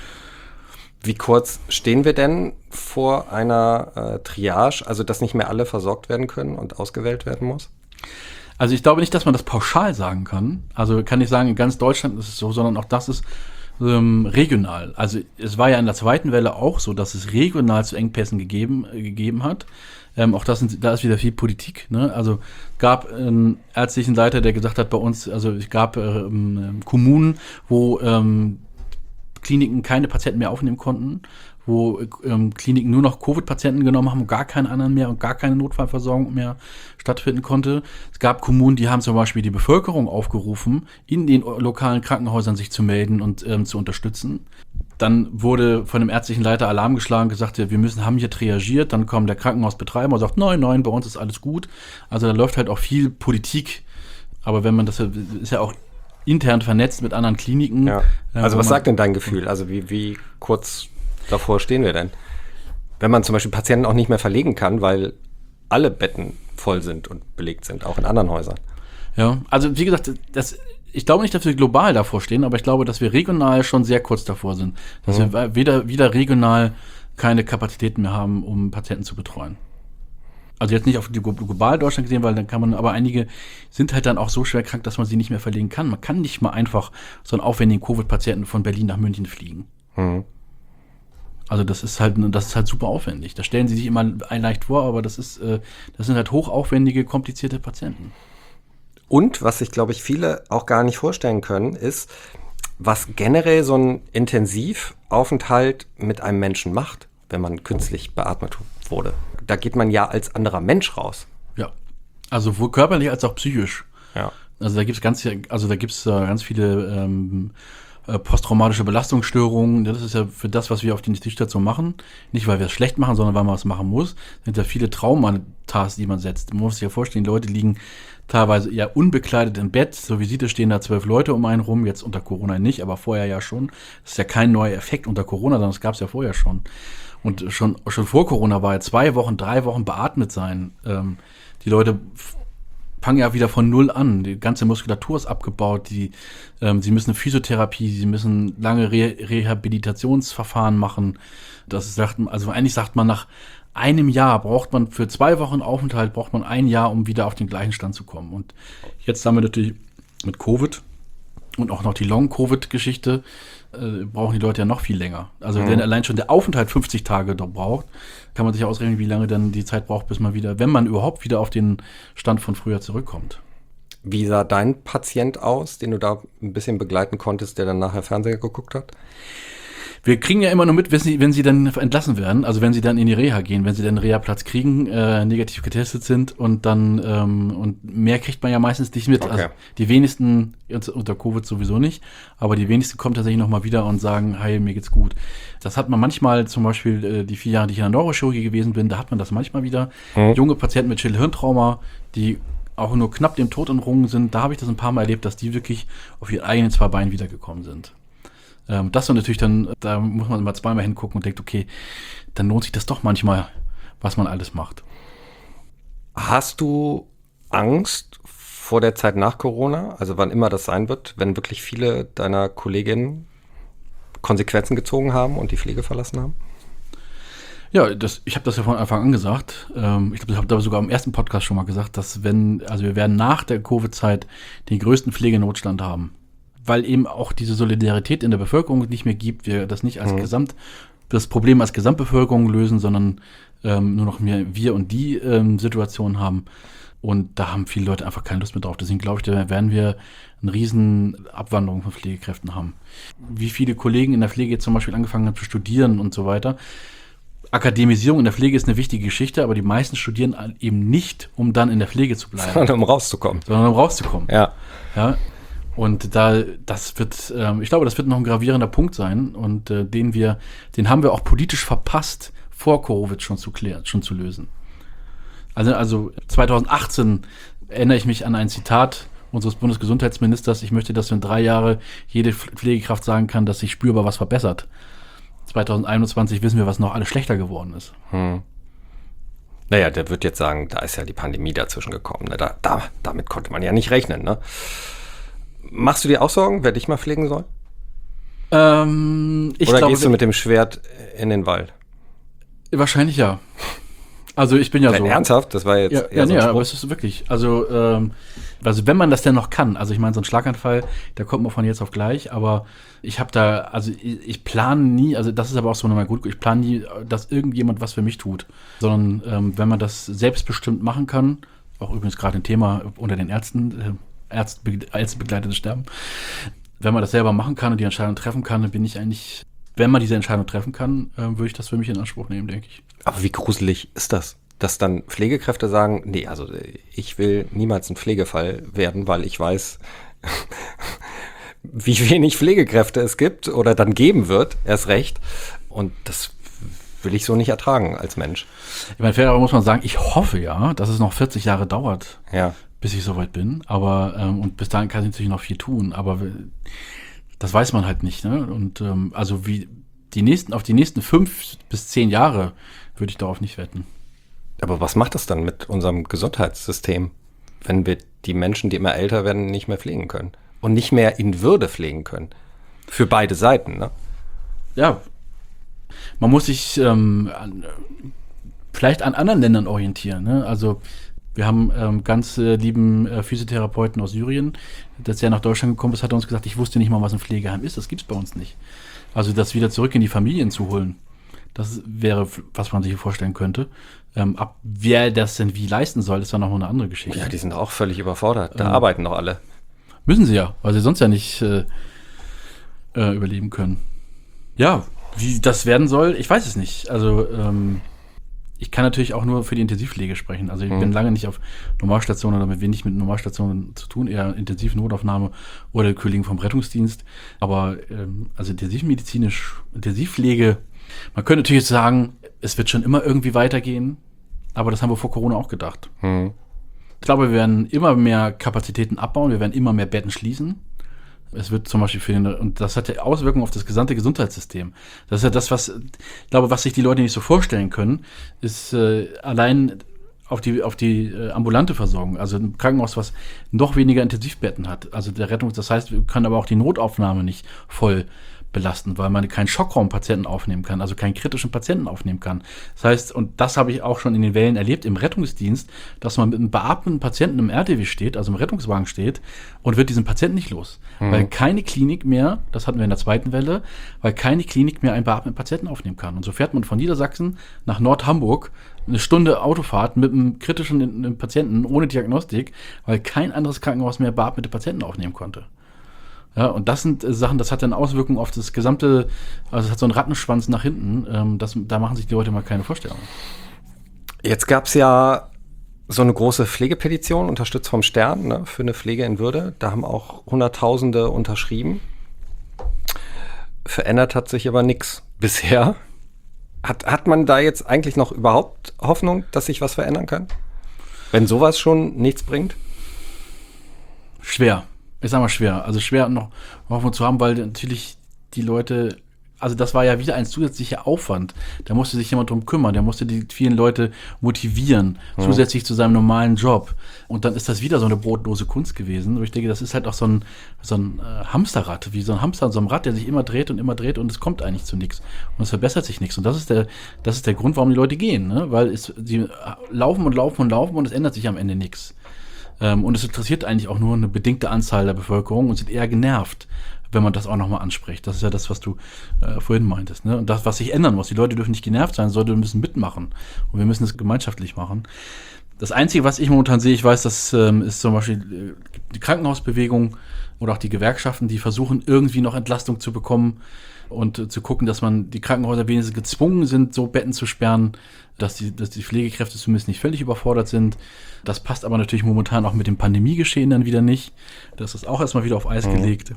Wie kurz stehen wir denn vor einer äh, Triage, also dass nicht mehr alle versorgt werden können und ausgewählt werden muss? Also ich glaube nicht, dass man das pauschal sagen kann. Also kann ich sagen, in ganz Deutschland ist es so, sondern auch das ist ähm, regional. Also es war ja in der zweiten Welle auch so, dass es regional zu Engpässen gegeben, äh, gegeben hat. Ähm, auch das sind, da ist wieder viel Politik. Ne? Also gab einen ärztlichen Leiter, der gesagt hat bei uns, also es gab ähm, Kommunen, wo ähm, Kliniken keine Patienten mehr aufnehmen konnten, wo ähm, Kliniken nur noch Covid-Patienten genommen haben und gar keinen anderen mehr und gar keine Notfallversorgung mehr stattfinden konnte. Es gab Kommunen, die haben zum Beispiel die Bevölkerung aufgerufen, in den lokalen Krankenhäusern sich zu melden und ähm, zu unterstützen. Dann wurde von dem ärztlichen Leiter Alarm geschlagen, gesagt, ja, wir müssen, haben hier triagiert. Dann kommt der Krankenhausbetreiber und sagt, nein, nein, bei uns ist alles gut. Also da läuft halt auch viel Politik. Aber wenn man das, ist ja auch intern vernetzt mit anderen Kliniken. Ja. Also was sagt denn dein Gefühl? Also wie, wie kurz davor stehen wir denn? Wenn man zum Beispiel Patienten auch nicht mehr verlegen kann, weil alle Betten voll sind und belegt sind, auch in anderen Häusern. Ja, also wie gesagt, das, ich glaube nicht, dass wir global davor stehen, aber ich glaube, dass wir regional schon sehr kurz davor sind. Dass mhm. wir wieder, wieder regional keine Kapazitäten mehr haben, um Patienten zu betreuen. Also jetzt nicht auf die global Deutschland gesehen, weil dann kann man, aber einige sind halt dann auch so schwer krank, dass man sie nicht mehr verlegen kann. Man kann nicht mal einfach so einen aufwendigen Covid-Patienten von Berlin nach München fliegen. Mhm. Also das ist halt, das ist halt super aufwendig. Das stellen sie sich immer leicht vor, aber das ist, das sind halt hochaufwendige, komplizierte Patienten. Und was sich, glaube ich, viele auch gar nicht vorstellen können, ist, was generell so ein Intensivaufenthalt mit einem Menschen macht, wenn man künstlich beatmet wurde. Da geht man ja als anderer Mensch raus. Ja, also sowohl körperlich als auch psychisch. Ja. Also da gibt's ganz, also da gibt's äh, ganz viele ähm, äh, posttraumatische Belastungsstörungen. Das ist ja für das, was wir auf die Intensivstation machen. Nicht, weil wir es schlecht machen, sondern weil man es machen muss. Das sind ja viele Traumata, die man setzt. Man muss sich ja vorstellen, die Leute liegen teilweise ja unbekleidet im Bett. So wie sieht es, stehen da zwölf Leute um einen rum. Jetzt unter Corona nicht, aber vorher ja schon. Das ist ja kein neuer Effekt unter Corona, sondern das gab es ja vorher schon. Und schon, schon vor Corona war ja zwei Wochen, drei Wochen beatmet sein. Ähm, die Leute f- fangen ja wieder von Null an. Die ganze Muskulatur ist abgebaut. Die, ähm, sie müssen Physiotherapie, sie müssen lange Re- Rehabilitationsverfahren machen. Das sagt, also eigentlich sagt man, nach einem Jahr braucht man für zwei Wochen Aufenthalt, braucht man ein Jahr, um wieder auf den gleichen Stand zu kommen. Und jetzt haben wir natürlich mit Covid und auch noch die Long-Covid-Geschichte, äh, brauchen die Leute ja noch viel länger. Also mhm. wenn allein schon der Aufenthalt fünfzig Tage braucht, kann man sich ausrechnen, wie lange dann die Zeit braucht, bis man wieder, wenn man überhaupt wieder auf den Stand von früher zurückkommt. Wie sah dein Patient aus, den du da ein bisschen begleiten konntest, der dann nachher Fernseher geguckt hat? Wir kriegen ja immer nur mit, wenn sie, wenn sie dann entlassen werden, also wenn sie dann in die Reha gehen, wenn sie dann einen Reha-Platz kriegen, äh, negativ getestet sind und dann ähm, und mehr kriegt man ja meistens nicht mit. Okay. Also die wenigsten, unter Covid sowieso nicht, aber die wenigsten kommen tatsächlich nochmal wieder und sagen, hey, mir geht's gut. Das hat man manchmal, zum Beispiel äh, die vier Jahre, die ich in der Neurochirurgie gewesen bin, da hat man das manchmal wieder. Mhm. Junge Patienten mit Schädel-Hirntrauma, die auch nur knapp dem Tod entrungen sind, da habe ich das ein paar Mal erlebt, dass die wirklich auf ihren eigenen zwei Beinen wiedergekommen sind. Das war natürlich dann, da muss man immer zweimal hingucken und denkt, okay, dann lohnt sich das doch manchmal, was man alles macht. Hast du Angst vor der Zeit nach Corona, also wann immer das sein wird, wenn wirklich viele deiner Kolleginnen Konsequenzen gezogen haben und die Pflege verlassen haben? Ja, das, ich habe das ja von Anfang an gesagt. Ähm, ich glaube, ich habe da sogar im ersten Podcast schon mal gesagt, dass wenn, also wir werden nach der Covid-Zeit den größten Pflegenotstand haben. Weil eben auch diese Solidarität in der Bevölkerung nicht mehr gibt, wir das nicht als mhm. Gesamt, das Problem als Gesamtbevölkerung lösen, sondern ähm, nur noch mehr wir und die ähm, Situation haben. Und da haben viele Leute einfach keine Lust mehr drauf. Deswegen glaube ich, da werden wir eine riesen Abwanderung von Pflegekräften haben. Wie viele Kollegen in der Pflege jetzt zum Beispiel angefangen haben zu studieren und so weiter. Akademisierung in der Pflege ist eine wichtige Geschichte, aber die meisten studieren eben nicht, um dann in der Pflege zu bleiben. Sondern um rauszukommen. Sondern um rauszukommen. Ja. Ja. Und da, das wird, ähm, ich glaube, das wird noch ein gravierender Punkt sein und äh, den wir, den haben wir auch politisch verpasst, vor Covid schon zu klären, schon zu lösen. Also, also zwanzig achtzehn erinnere ich mich an ein Zitat unseres Bundesgesundheitsministers: Ich möchte, dass in drei Jahre jede Pflegekraft sagen kann, dass sich spürbar was verbessert. zwanzig einundzwanzig wissen wir, was noch alles schlechter geworden ist. Hm. Naja, der wird jetzt sagen, da ist ja die Pandemie dazwischen gekommen. Ne? Da, da, damit konnte man ja nicht rechnen, ne? Machst du dir auch Sorgen, wer dich mal pflegen soll? Ähm, ich Oder glaube, gehst du mit dem Schwert in den Wald? Wahrscheinlich ja. Also ich bin ja Nein, so. Ernsthaft? Das war jetzt ja, eher ja, so ein nee, Spruch. aber es ist wirklich, also, ähm, also wenn man das denn noch kann, also ich meine, so ein Schlaganfall, der kommt man von jetzt auf gleich, aber ich habe da, also ich, ich plane nie, also das ist aber auch so nochmal gut, ich plane nie, dass irgendjemand was für mich tut, sondern ähm, wenn man das selbstbestimmt machen kann, auch übrigens gerade ein Thema unter den Ärzten, äh, Ärztebegleitetes Sterben. Wenn man das selber machen kann und die Entscheidung treffen kann, dann bin ich eigentlich, wenn man diese Entscheidung treffen kann, äh, würde ich das für mich in Anspruch nehmen, denke ich. Aber wie gruselig ist das, dass dann Pflegekräfte sagen, nee, also ich will niemals ein Pflegefall werden, weil ich weiß, wie wenig Pflegekräfte es gibt oder dann geben wird, erst recht. Und das will ich so nicht ertragen als Mensch. Ich meine, fairerweise muss man sagen, ich hoffe ja, dass es noch vierzig Jahre dauert. Ja. Bis ich soweit bin, aber ähm, und bis dahin kann ich natürlich noch viel tun, aber das weiß man halt nicht, ne? Und ähm, also wie die nächsten, auf die nächsten fünf bis zehn Jahre würde ich darauf nicht wetten. Aber was macht das dann mit unserem Gesundheitssystem, wenn wir die Menschen, die immer älter werden, nicht mehr pflegen können und nicht mehr in Würde pflegen können? Für beide Seiten, ne? Ja. man muss sich ähm, an, vielleicht an anderen Ländern orientieren. Ne? Also wir haben ähm, ganz äh, lieben äh, Physiotherapeuten aus Syrien, dass der nach Deutschland gekommen ist, hat er uns gesagt, ich wusste nicht mal, was ein Pflegeheim ist. Das gibt es bei uns nicht. Also das wieder zurück in die Familien zu holen, das wäre, was man sich hier vorstellen könnte. Ähm, ab wer das denn wie leisten soll, ist dann noch eine andere Geschichte. Ja, die sind auch völlig überfordert. Da ähm, arbeiten noch alle. Müssen sie ja, weil sie sonst ja nicht äh, äh, überleben können. Ja, wie das werden soll, ich weiß es nicht. Also ähm, ich kann natürlich auch nur für die Intensivpflege sprechen. Also ich mhm. bin lange nicht auf Normalstationen oder mit wenig mit Normalstationen zu tun, eher Intensivnotaufnahme oder Kollegen vom Rettungsdienst. Aber ähm, also intensivmedizinisch, Intensivpflege, man könnte natürlich jetzt sagen, es wird schon immer irgendwie weitergehen, aber das haben wir vor Corona auch gedacht. Mhm. Ich glaube, wir werden immer mehr Kapazitäten abbauen, wir werden immer mehr Betten schließen. Es wird zum Beispiel für den, und das hat ja Auswirkungen auf das gesamte Gesundheitssystem. Das ist ja das, was, ich glaube, was sich die Leute nicht so vorstellen können, ist äh, allein auf die, auf die äh, ambulante Versorgung. Also ein Krankenhaus, was noch weniger Intensivbetten hat. Also der Rettung, das heißt, wir können aber auch die Notaufnahme nicht voll belasten, weil man keinen Schockraumpatienten aufnehmen kann, also keinen kritischen Patienten aufnehmen kann. Das heißt, und das habe ich auch schon in den Wellen erlebt im Rettungsdienst, dass man mit einem beatmeten Patienten im R T W steht, also im Rettungswagen steht und wird diesen Patienten nicht los. Mhm. Weil keine Klinik mehr, das hatten wir in der zweiten Welle, weil keine Klinik mehr einen beatmeten Patienten aufnehmen kann. Und so fährt man von Niedersachsen nach Nordhamburg eine Stunde Autofahrt mit einem kritischen Patienten ohne Diagnostik, weil kein anderes Krankenhaus mehr beatmete Patienten aufnehmen konnte. Ja, und das sind äh, Sachen, das hat dann Auswirkungen auf das gesamte, also es hat so einen Rattenschwanz nach hinten, ähm, das, da machen sich die Leute mal keine Vorstellung. Jetzt gab es ja so eine große Pflegepetition, unterstützt vom Stern, ne, für eine Pflege in Würde. Da haben auch Hunderttausende unterschrieben. Verändert hat sich aber nichts bisher. Hat, hat man da jetzt eigentlich noch überhaupt Hoffnung, dass sich was verändern kann? Wenn sowas schon nichts bringt? Schwer. Ich sag mal schwer. Also schwer noch Hoffnung zu haben, weil natürlich die Leute, also das war ja wieder ein zusätzlicher Aufwand. Da musste sich jemand drum kümmern, der musste die vielen Leute motivieren, mhm. zusätzlich zu seinem normalen Job. Und dann ist das wieder so eine brotlose Kunst gewesen. Und ich denke, das ist halt auch so ein, so ein äh, Hamsterrad, wie so ein Hamster, so ein Rad, der sich immer dreht und immer dreht und es kommt eigentlich zu nichts. Und es verbessert sich nichts. Und das ist der, das ist der Grund, warum die Leute gehen, ne? Weil es, sie laufen und laufen und laufen und es ändert sich am Ende nichts. Ähm, und es interessiert eigentlich auch nur eine bedingte Anzahl der Bevölkerung und sind eher genervt, wenn man das auch nochmal anspricht. Das ist ja das, was du äh, vorhin meintest. Ne? Und das, was sich ändern muss. Die Leute dürfen nicht genervt sein, sondern müssen mitmachen. Und wir müssen es gemeinschaftlich machen. Das Einzige, was ich momentan sehe, ich weiß, das ähm, ist zum Beispiel äh, die Krankenhausbewegung oder auch die Gewerkschaften, die versuchen, irgendwie noch Entlastung zu bekommen und äh, zu gucken, dass man die Krankenhäuser wenigstens gezwungen sind, so Betten zu sperren, dass die, dass die Pflegekräfte zumindest nicht völlig überfordert sind. Das passt aber natürlich momentan auch mit dem Pandemiegeschehen dann wieder nicht. Das ist auch erstmal wieder auf Eis mhm. gelegt.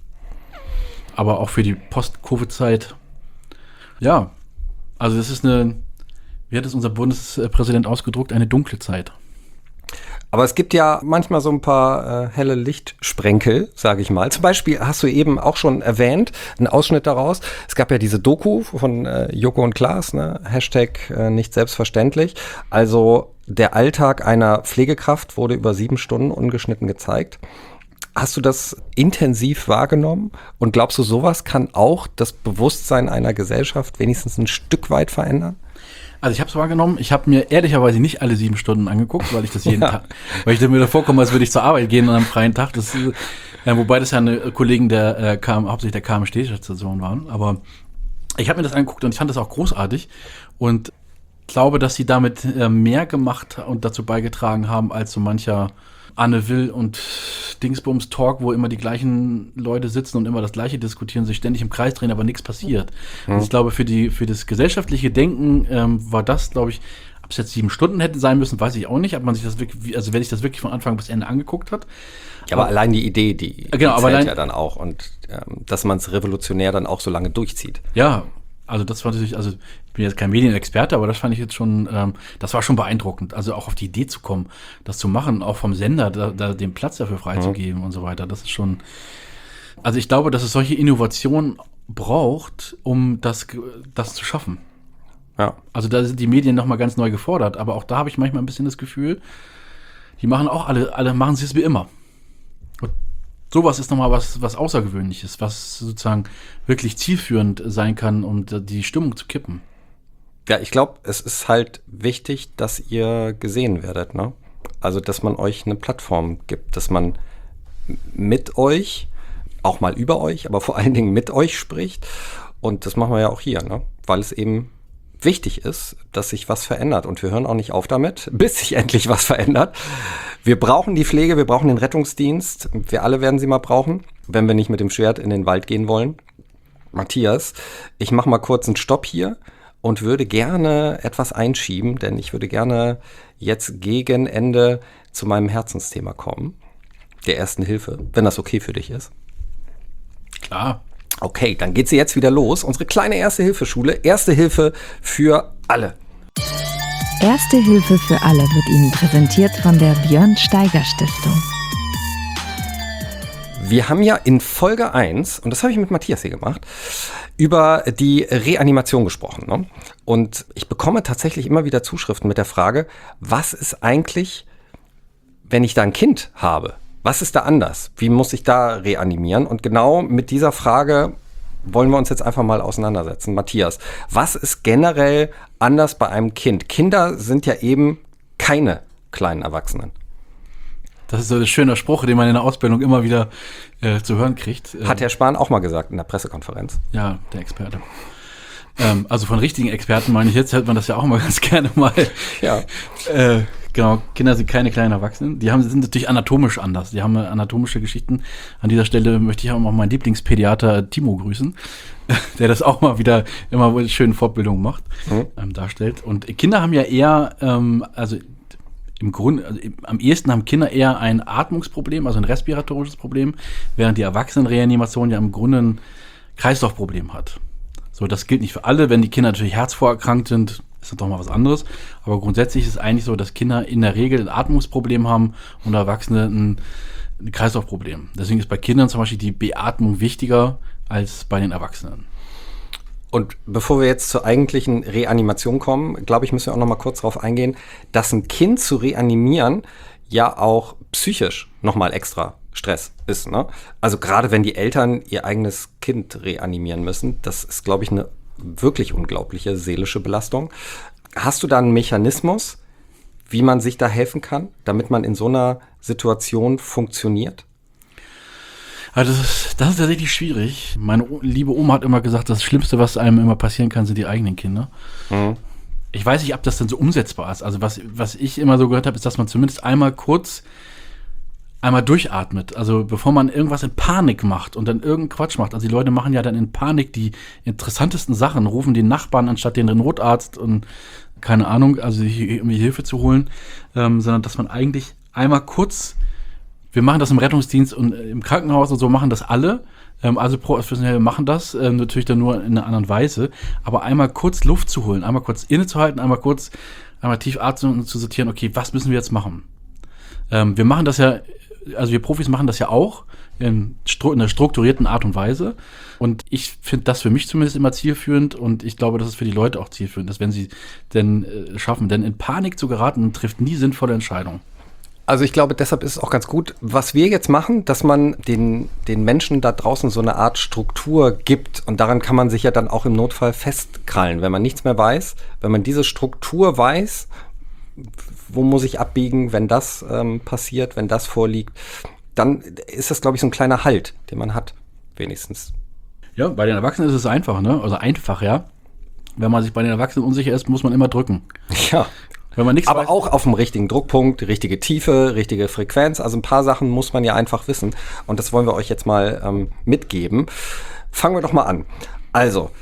Aber auch für die Post-Covid-Zeit. Ja, also das ist eine, wie hat es unser Bundespräsident ausgedrückt, eine dunkle Zeit. Aber es gibt ja manchmal so ein paar äh, helle Lichtsprenkel, sage ich mal. Zum Beispiel hast du eben auch schon erwähnt, einen Ausschnitt daraus. Es gab ja diese Doku von äh, Joko und Klaas, ne? Hashtag äh, nicht selbstverständlich. Also der Alltag einer Pflegekraft wurde über sieben Stunden ungeschnitten gezeigt. Hast du das intensiv wahrgenommen? Und glaubst du, sowas kann auch das Bewusstsein einer Gesellschaft wenigstens ein Stück weit verändern? Also ich habe es wahrgenommen, ich habe mir ehrlicherweise nicht alle sieben Stunden angeguckt, weil ich das jeden ja. Tag, weil ich mir davor komme, als würde ich zur Arbeit gehen an einem freien Tag. Das, äh, wobei das ja eine Kollegen der äh, K M, hauptsächlich der K M S-Station waren. Aber ich habe mir das angeguckt und ich fand das auch großartig und glaube, dass sie damit äh, mehr gemacht und dazu beigetragen haben, als so mancher Anne Will und Dingsbums Talk, wo immer die gleichen Leute sitzen und immer das Gleiche diskutieren, sich ständig im Kreis drehen, aber nichts passiert. Mhm. Also ich glaube, für die für das gesellschaftliche Denken ähm, war das, glaube ich, ob es jetzt sieben Stunden hätten sein müssen, weiß ich auch nicht, ob man sich das wirklich, also wenn sich das wirklich von Anfang bis Ende angeguckt hat. Ja, aber, aber allein die Idee, die, die genau, aber zählt allein, ja dann auch und ähm, dass man es revolutionär dann auch so lange durchzieht. Ja, also das war natürlich, also ich bin jetzt kein Medienexperte, aber das fand ich jetzt schon, ähm, das war schon beeindruckend. Also auch auf die Idee zu kommen, das zu machen, auch vom Sender, da, da den Platz dafür freizugeben mhm. und so weiter. Das ist schon, also ich glaube, dass es solche Innovationen braucht, um das, das zu schaffen. Ja. Also da sind die Medien nochmal ganz neu gefordert, aber auch da habe ich manchmal ein bisschen das Gefühl, die machen auch alle, alle machen sie es wie immer. Und Sowas ist nochmal was, was Außergewöhnliches, was sozusagen wirklich zielführend sein kann, um die Stimmung zu kippen. Ja, ich glaube, es ist halt wichtig, dass ihr gesehen werdet, ne? Also, dass man euch eine Plattform gibt, dass man mit euch, auch mal über euch, aber vor allen Dingen mit euch spricht. Und das machen wir ja auch hier, ne? Weil es eben wichtig ist, dass sich was verändert. Und wir hören auch nicht auf damit, bis sich endlich was verändert. Wir brauchen die Pflege, wir brauchen den Rettungsdienst. Wir alle werden sie mal brauchen, wenn wir nicht mit dem Schwert in den Wald gehen wollen. Matthias, ich mache mal kurz einen Stopp hier und würde gerne etwas einschieben, denn ich würde gerne jetzt gegen Ende zu meinem Herzensthema kommen, der Ersten Hilfe, wenn das okay für dich ist. Klar. Okay, dann geht sie jetzt wieder los. Unsere kleine Erste-Hilfe-Schule, Erste Hilfe für alle. Erste Hilfe für alle wird Ihnen präsentiert von der Björn Steiger Stiftung. Wir haben ja in Folge eins, und das habe ich mit Matthias hier gemacht, über die Reanimation gesprochen. Ne? Und ich bekomme tatsächlich immer wieder Zuschriften mit der Frage, was ist eigentlich, wenn ich da ein Kind habe? Was ist da anders? Wie muss ich da reanimieren? Und genau mit dieser Frage wollen wir uns jetzt einfach mal auseinandersetzen. Matthias, was ist generell anders bei einem Kind? Kinder sind ja eben keine kleinen Erwachsenen. Das ist so ein schöner Spruch, den man in der Ausbildung immer wieder äh, zu hören kriegt. Hat Herr Spahn auch mal gesagt in der Pressekonferenz. Ja, der Experte. ähm, also von richtigen Experten meine ich jetzt, hört man das ja auch mal ganz gerne mal. Ja. äh, genau, Kinder sind keine kleinen Erwachsenen. Die haben, sind natürlich anatomisch anders. Die haben anatomische Geschichten. An dieser Stelle möchte ich auch mal meinen Lieblingspädiater Timo grüßen, der das auch mal wieder immer schön Fortbildungen macht, mhm. ähm, darstellt. Und Kinder haben ja eher, ähm, also Im Grunde, also am ehesten haben Kinder eher ein Atmungsproblem, also ein respiratorisches Problem, während die Erwachsenenreanimation ja im Grunde ein Kreislaufproblem hat. So, das gilt nicht für alle. Wenn die Kinder natürlich herzvorerkrankt sind, ist das doch mal was anderes. Aber grundsätzlich ist es eigentlich so, dass Kinder in der Regel ein Atmungsproblem haben und Erwachsene ein, ein Kreislaufproblem. Deswegen ist bei Kindern zum Beispiel die Beatmung wichtiger als bei den Erwachsenen. Und bevor wir jetzt zur eigentlichen Reanimation kommen, glaube ich, müssen wir auch noch mal kurz darauf eingehen, dass ein Kind zu reanimieren ja auch psychisch noch mal extra Stress ist. Ne? Also gerade wenn die Eltern ihr eigenes Kind reanimieren müssen, das ist, glaube ich, eine wirklich unglaubliche seelische Belastung. Hast du da einen Mechanismus, wie man sich da helfen kann, damit man in so einer Situation funktioniert? Also das ist, das ist tatsächlich schwierig. Meine liebe Oma hat immer gesagt, das Schlimmste, was einem immer passieren kann, sind die eigenen Kinder. Mhm. Ich weiß nicht, ob das dann so umsetzbar ist. Also was, was ich immer so gehört habe, ist, dass man zumindest einmal kurz einmal durchatmet. Also bevor man irgendwas in Panik macht und dann irgendeinen Quatsch macht. Also die Leute machen ja dann in Panik die interessantesten Sachen, rufen den Nachbarn anstatt den Notarzt und keine Ahnung, also irgendwie Hilfe zu holen, ähm, sondern dass man eigentlich einmal kurz. Wir machen das im Rettungsdienst und im Krankenhaus und so machen das alle. Ähm, also Professionelle machen das, ähm, natürlich dann nur in einer anderen Weise. Aber einmal kurz Luft zu holen, einmal kurz innezuhalten, einmal kurz, einmal tief atmen und zu sortieren, okay, was müssen wir jetzt machen? Ähm, wir machen das ja, also wir Profis machen das ja auch in, stru- in einer strukturierten Art und Weise. Und ich finde das für mich zumindest immer zielführend und ich glaube, dass es für die Leute auch zielführend ist, wenn sie denn äh, schaffen. Denn in Panik zu geraten, trifft nie sinnvolle Entscheidungen. Also ich glaube, deshalb ist es auch ganz gut, was wir jetzt machen, dass man den, den Menschen da draußen so eine Art Struktur gibt. Und daran kann man sich ja dann auch im Notfall festkrallen, wenn man nichts mehr weiß. Wenn man diese Struktur weiß, wo muss ich abbiegen, wenn das ähm, passiert, wenn das vorliegt, dann ist das, glaube ich, so ein kleiner Halt, den man hat, wenigstens. Ja, bei den Erwachsenen ist es einfach, ne? Also einfach, ja. Wenn man sich bei den Erwachsenen unsicher ist, muss man immer drücken. Ja. Wenn man nichts Aber weiß, auch auf dem richtigen Druckpunkt, richtige Tiefe, richtige Frequenz. Also ein paar Sachen muss man ja einfach wissen. Und das wollen wir euch jetzt mal ähm, mitgeben. Fangen wir doch mal an. Also,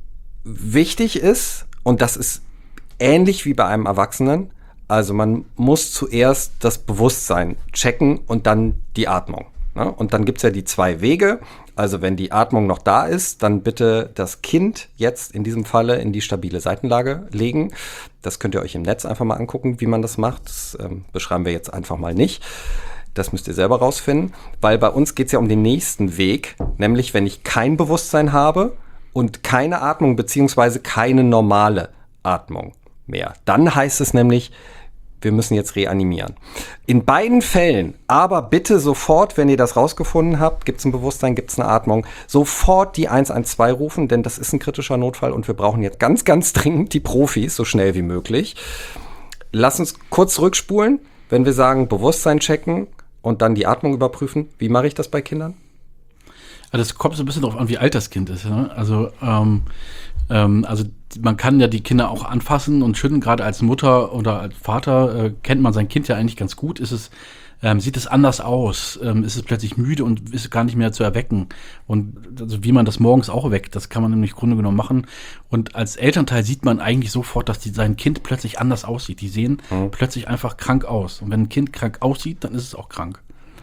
wichtig ist, und das ist ähnlich wie bei einem Erwachsenen, also man muss zuerst das Bewusstsein checken und dann die Atmung. Ne? Und dann gibt's ja die zwei Wege. Also wenn die Atmung noch da ist, dann bitte das Kind jetzt in diesem Falle in die stabile Seitenlage legen. Das könnt ihr euch im Netz einfach mal angucken, wie man das macht. Das ähm, beschreiben wir jetzt einfach mal nicht. Das müsst ihr selber rausfinden, weil bei uns geht es ja um den nächsten Weg, nämlich wenn ich kein Bewusstsein habe und keine Atmung beziehungsweise keine normale Atmung mehr. Dann heißt es nämlich wir müssen jetzt reanimieren. In beiden Fällen, aber bitte sofort, wenn ihr das rausgefunden habt, gibt es ein Bewusstsein, gibt es eine Atmung, sofort die eins eins zwei rufen, denn das ist ein kritischer Notfall und wir brauchen jetzt ganz, ganz dringend die Profis, so schnell wie möglich. Lass uns kurz zurückspulen, wenn wir sagen, Bewusstsein checken und dann die Atmung überprüfen. Wie mache ich das bei Kindern? Also das kommt so ein bisschen darauf an, wie alt das Kind ist. Ne? Also, ähm, ähm, also man kann ja die Kinder auch anfassen und schütteln. Gerade als Mutter oder als Vater äh, kennt man sein Kind ja eigentlich ganz gut. Ist es, ähm, sieht es anders aus? Ähm, ist es plötzlich müde und ist gar nicht mehr zu erwecken? Und also wie man das morgens auch weckt, das kann man nämlich im Grunde genommen machen. Und als Elternteil sieht man eigentlich sofort, dass die, sein Kind plötzlich anders aussieht. Die sehen mhm. plötzlich einfach krank aus. Und wenn ein Kind krank aussieht, dann ist es auch krank.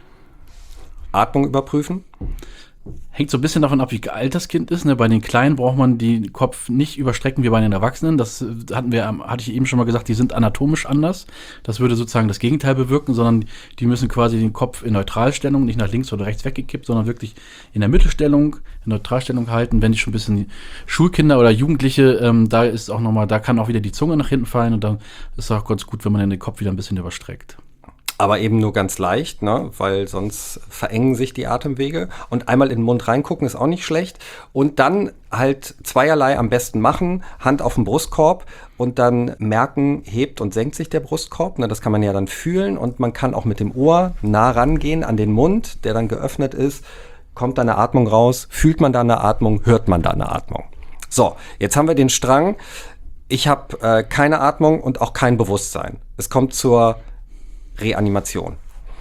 Atmung überprüfen? Hängt so ein bisschen davon ab, wie alt das Kind ist. Ne? Bei den Kleinen braucht man den Kopf nicht überstrecken wie bei den Erwachsenen. Das hatten wir, hatte ich eben schon mal gesagt, die sind anatomisch anders. Das würde sozusagen das Gegenteil bewirken, sondern die müssen quasi den Kopf in Neutralstellung, nicht nach links oder rechts weggekippt, sondern wirklich in der Mittelstellung, in Neutralstellung halten. Wenn die schon ein bisschen Schulkinder oder Jugendliche, ähm, da ist auch nochmal, da kann auch wieder die Zunge nach hinten fallen und dann ist es auch ganz gut, wenn man den Kopf wieder ein bisschen überstreckt. Aber eben nur ganz leicht, ne? Weil sonst verengen sich die Atemwege. Und einmal in den Mund reingucken ist auch nicht schlecht. Und dann halt zweierlei am besten machen. Hand auf den Brustkorb und dann merken, hebt und senkt sich der Brustkorb. Ne? Das kann man ja dann fühlen. Und man kann auch mit dem Ohr nah rangehen an den Mund, der dann geöffnet ist. Kommt da eine Atmung raus? Fühlt man da eine Atmung? Hört man da eine Atmung? So, jetzt haben wir den Strang. Ich habe äh, keine Atmung und auch kein Bewusstsein. Es kommt zur Reanimation.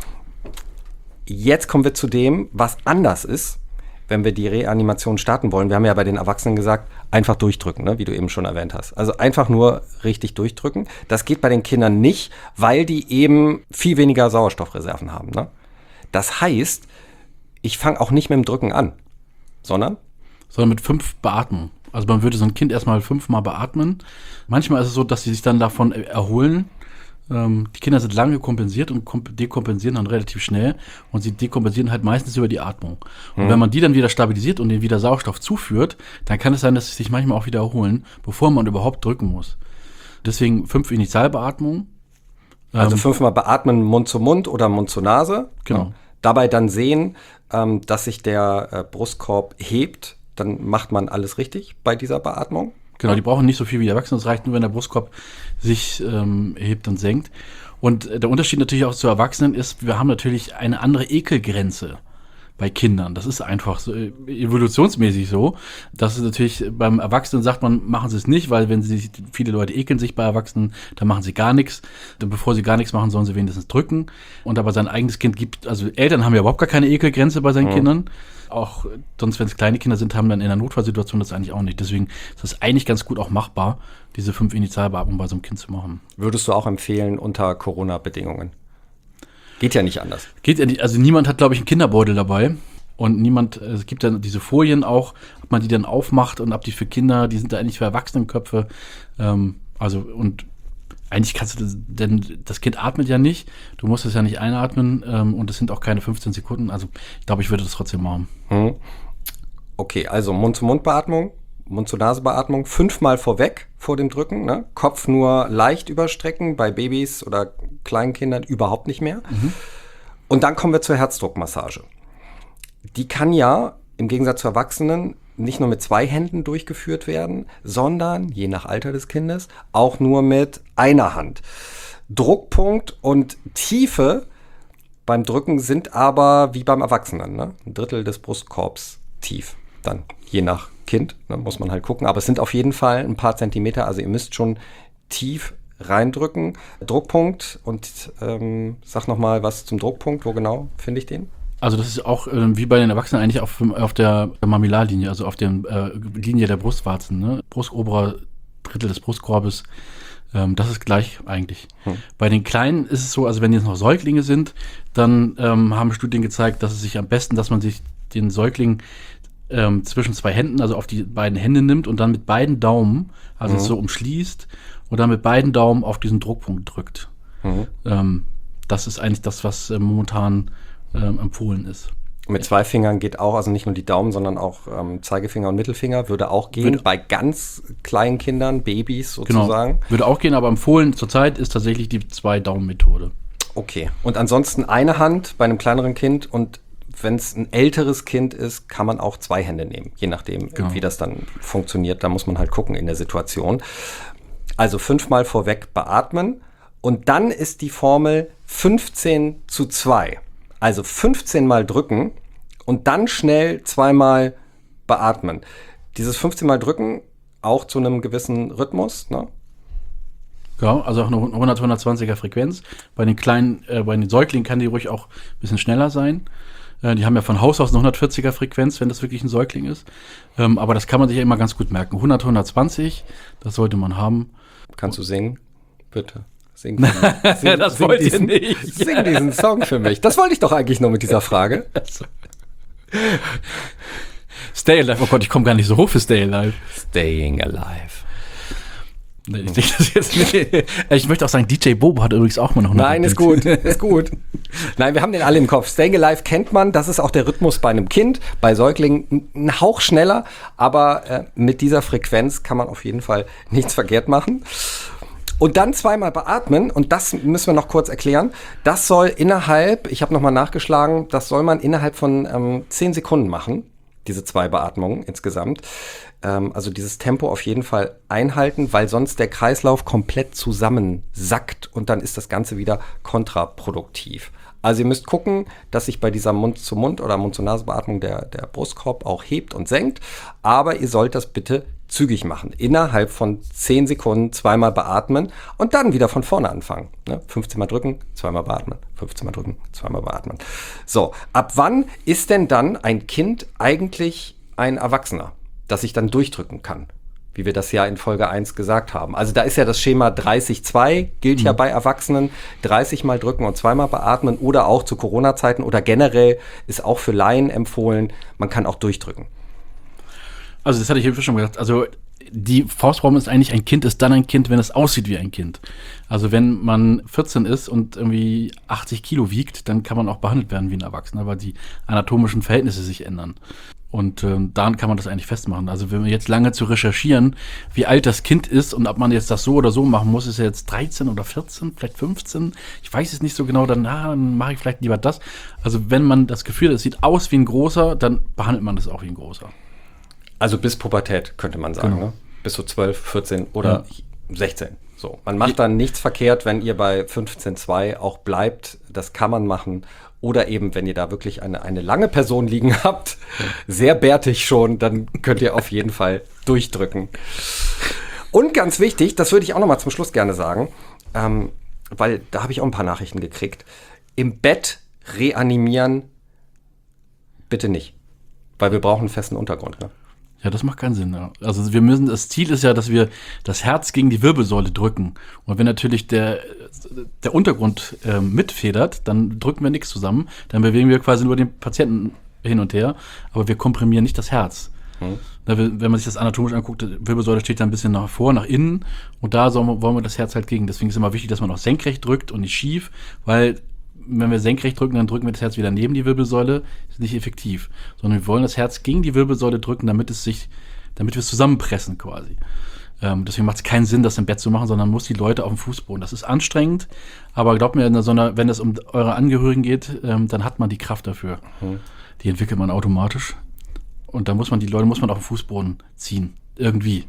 Jetzt kommen wir zu dem, was anders ist, wenn wir die Reanimation starten wollen. Wir haben ja bei den Erwachsenen gesagt, einfach durchdrücken, ne, wie du eben schon erwähnt hast. Also einfach nur richtig durchdrücken. Das geht bei den Kindern nicht, weil die eben viel weniger Sauerstoffreserven haben. Ne? Das heißt, ich fange auch nicht mit dem Drücken an, sondern? Sondern mit fünf Beatmungen. Also man würde so ein Kind erstmal fünfmal beatmen. Manchmal ist es so, dass sie sich dann davon erholen. Die Kinder sind lange kompensiert und dekompensieren dann relativ schnell und sie dekompensieren halt meistens über die Atmung. Und mhm. wenn man die dann wieder stabilisiert und denen wieder Sauerstoff zuführt, dann kann es sein, dass sie sich manchmal auch wieder erholen, bevor man überhaupt drücken muss. Deswegen fünf Initialbeatmungen. Also ähm, fünfmal beatmen Mund zu Mund oder Mund zu Nase. Genau. Ja. Dabei dann sehen, ähm, dass sich der äh, Brustkorb hebt. Dann macht man alles richtig bei dieser Beatmung. Genau, die brauchen nicht so viel wie die Erwachsenen. Es reicht nur, wenn der Brustkorb sich ähm, hebt und senkt. Und der Unterschied natürlich auch zu Erwachsenen ist, wir haben natürlich eine andere Ekelgrenze bei Kindern. Das ist einfach so evolutionsmäßig so. Das ist natürlich, beim Erwachsenen sagt man, machen sie es nicht, weil wenn sie, viele Leute ekeln sich bei Erwachsenen, dann machen sie gar nichts. Und bevor sie gar nichts machen, sollen sie wenigstens drücken. Und aber sein eigenes Kind gibt, also Eltern haben ja überhaupt gar keine Ekelgrenze bei seinen mhm. Kindern. Auch sonst, wenn es kleine Kinder sind, haben dann in einer Notfallsituation das eigentlich auch nicht. Deswegen ist es eigentlich ganz gut auch machbar, diese fünf Initialbeatmungen bei so einem Kind zu machen. Würdest du auch empfehlen unter Corona-Bedingungen? Geht ja nicht anders. Geht ja nicht. Also niemand hat, glaube ich, einen Kinderbeutel dabei. Und niemand, es gibt dann diese Folien auch, ob man die dann aufmacht und ob die für Kinder, die sind da eigentlich für Erwachsenenköpfe. Ähm, also und eigentlich kannst du das, denn das Kind atmet ja nicht, du musst es ja nicht einatmen ähm, und es sind auch keine fünfzehn Sekunden, also ich glaube, ich würde das trotzdem machen. Hm. Okay, also Mund-zu-Mund-Beatmung, Mund-zu-Nase-Beatmung, fünfmal vorweg vor dem Drücken, ne? Kopf nur leicht überstrecken, bei Babys oder kleinen Kindern überhaupt nicht mehr. Mhm. Und dann kommen wir zur Herzdruckmassage. Die kann ja im Gegensatz zu Erwachsenen nicht nur mit zwei Händen durchgeführt werden, sondern, je nach Alter des Kindes, auch nur mit einer Hand. Druckpunkt und Tiefe beim Drücken sind aber wie beim Erwachsenen, ne? Ein Drittel des Brustkorbs tief. Dann je nach Kind, ne, muss man halt gucken. Aber es sind auf jeden Fall ein paar Zentimeter, also ihr müsst schon tief reindrücken. Druckpunkt und ähm, sag nochmal was zum Druckpunkt, wo genau finde ich den? Also das ist auch äh, wie bei den Erwachsenen eigentlich auf, auf der Mamillarlinie, also auf der äh, Linie der Brustwarzen, ne? Brustoberer Drittel des Brustkorbes, ähm, das ist gleich eigentlich. Hm. Bei den Kleinen ist es so, also wenn jetzt noch Säuglinge sind, dann ähm, haben Studien gezeigt, dass es sich am besten, dass man sich den Säugling ähm, zwischen zwei Händen, also auf die beiden Hände nimmt und dann mit beiden Daumen, also mhm. so umschließt und dann mit beiden Daumen auf diesen Druckpunkt drückt. Mhm. Ähm, das ist eigentlich das, was äh, momentan Ähm, empfohlen ist. Mit zwei Fingern geht auch, also nicht nur die Daumen, sondern auch ähm, Zeigefinger und Mittelfinger würde auch gehen, würde bei ganz kleinen Kindern, Babys sozusagen. Genau, würde auch gehen, aber empfohlen zurzeit ist tatsächlich die Zwei-Daumen-Methode. Okay, und ansonsten eine Hand bei einem kleineren Kind und wenn es ein älteres Kind ist, kann man auch zwei Hände nehmen, je nachdem, genau. wie das dann funktioniert. Da muss man halt gucken in der Situation. Also fünfmal vorweg beatmen und dann ist die Formel fünfzehn zu zwei. Also fünfzehn Mal drücken und dann schnell zweimal beatmen. Dieses fünfzehn Mal drücken auch zu einem gewissen Rhythmus, ne? Ja, also auch eine hundert, hundertzwanziger Frequenz. Bei den kleinen, äh, bei den Säuglingen kann die ruhig auch ein bisschen schneller sein. Äh, die haben ja von Haus aus eine hundertvierziger Frequenz, wenn das wirklich ein Säugling ist. Ähm, aber das kann man sich ja immer ganz gut merken. hundert, hundertzwanzig, das sollte man haben. Kannst du singen? Bitte. Sing, sing, sing, das sing wollt ihr diesen, nicht. Sing diesen Song für mich. Das wollte ich doch eigentlich nur mit dieser Frage. Stay Alive. Oh Gott, ich komme gar nicht so hoch für Stay Alive. Staying Alive. Nee, ich, das jetzt nicht. Ich möchte auch sagen, D J Bobo hat übrigens auch mal noch eine. Nein, ist gut, ist gut. Nein, wir haben den alle im Kopf. Staying Alive kennt man, das ist auch der Rhythmus bei einem Kind, bei Säuglingen ein Hauch schneller, aber äh, mit dieser Frequenz kann man auf jeden Fall nichts verkehrt machen. Und dann zweimal beatmen, und das müssen wir noch kurz erklären, das soll innerhalb, ich habe nochmal nachgeschlagen, das soll man innerhalb von ähm, zehn Sekunden machen, diese zwei Beatmungen insgesamt. Ähm, also dieses Tempo auf jeden Fall einhalten, weil sonst der Kreislauf komplett zusammensackt und dann ist das Ganze wieder kontraproduktiv. Also ihr müsst gucken, dass sich bei dieser Mund-zu-Mund- oder Mund-zu-Nase-Beatmung der, der Brustkorb auch hebt und senkt, aber ihr sollt das bitte zügig machen. Innerhalb von zehn Sekunden zweimal beatmen und dann wieder von vorne anfangen. Ne? fünfzehn Mal drücken, zweimal beatmen, fünfzehn Mal drücken, zweimal beatmen. So, ab wann ist denn dann ein Kind eigentlich ein Erwachsener, das sich dann durchdrücken kann? Wie wir das ja in Folge eins gesagt haben. Also da ist ja das Schema dreißig zwei, gilt mhm. ja bei Erwachsenen. dreißig Mal drücken und zweimal beatmen oder auch zu Corona-Zeiten oder generell ist auch für Laien empfohlen, man kann auch durchdrücken. Also das hatte ich eben schon gesagt. Also die Faustformel ist eigentlich, ein Kind ist dann ein Kind, wenn es aussieht wie ein Kind. Also wenn man vierzehn ist und irgendwie achtzig Kilo wiegt, dann kann man auch behandelt werden wie ein Erwachsener, weil die anatomischen Verhältnisse sich ändern. Und äh, daran kann man das eigentlich festmachen. Also wenn wir jetzt lange zu recherchieren, wie alt das Kind ist und ob man jetzt das so oder so machen muss, ist er jetzt dreizehn oder vierzehn, vielleicht fünfzehn. Ich weiß es nicht so genau, dann, na, dann mache ich vielleicht lieber das. Also wenn man das Gefühl hat, es sieht aus wie ein Großer, dann behandelt man das auch wie ein Großer. Also bis Pubertät, könnte man sagen, genau. Ne? Bis so zwölf, vierzehn oder ja. sechzehn. So. Man macht dann nichts verkehrt, wenn ihr bei fünfzehn zwei auch bleibt. Das kann man machen. Oder eben, wenn ihr da wirklich eine, eine lange Person liegen habt, sehr bärtig schon, dann könnt ihr auf jeden Fall durchdrücken. Und ganz wichtig, das würde ich auch noch mal zum Schluss gerne sagen, ähm, weil da habe ich auch ein paar Nachrichten gekriegt. Im Bett reanimieren bitte nicht, weil wir brauchen einen festen Untergrund. Ne? Ja, das macht keinen Sinn. Ja. Also wir müssen, das Ziel ist ja, dass wir das Herz gegen die Wirbelsäule drücken. Und wenn natürlich der, der Untergrund äh, mitfedert, dann drücken wir nichts zusammen. Dann bewegen wir quasi nur den Patienten hin und her, aber wir komprimieren nicht das Herz. Hm. Da, wenn man sich das anatomisch anguckt, die Wirbelsäule steht da ein bisschen nach vor, nach innen und da sollen wir, wollen wir das Herz halt gegen. Deswegen ist es immer wichtig, dass man auch senkrecht drückt und nicht schief, weil wenn wir senkrecht drücken, dann drücken wir das Herz wieder neben die Wirbelsäule, ist nicht effektiv. Sondern wir wollen das Herz gegen die Wirbelsäule drücken, damit es sich, damit wir es zusammenpressen quasi. Ähm, deswegen macht es keinen Sinn, das im Bett zu machen, sondern man muss die Leute auf dem Fußboden. Das ist anstrengend, aber glaubt mir, wenn es um eure Angehörigen geht, ähm, dann hat man die Kraft dafür. Mhm. Die entwickelt man automatisch. Und da muss man die Leute muss man auf den Fußboden ziehen. Irgendwie.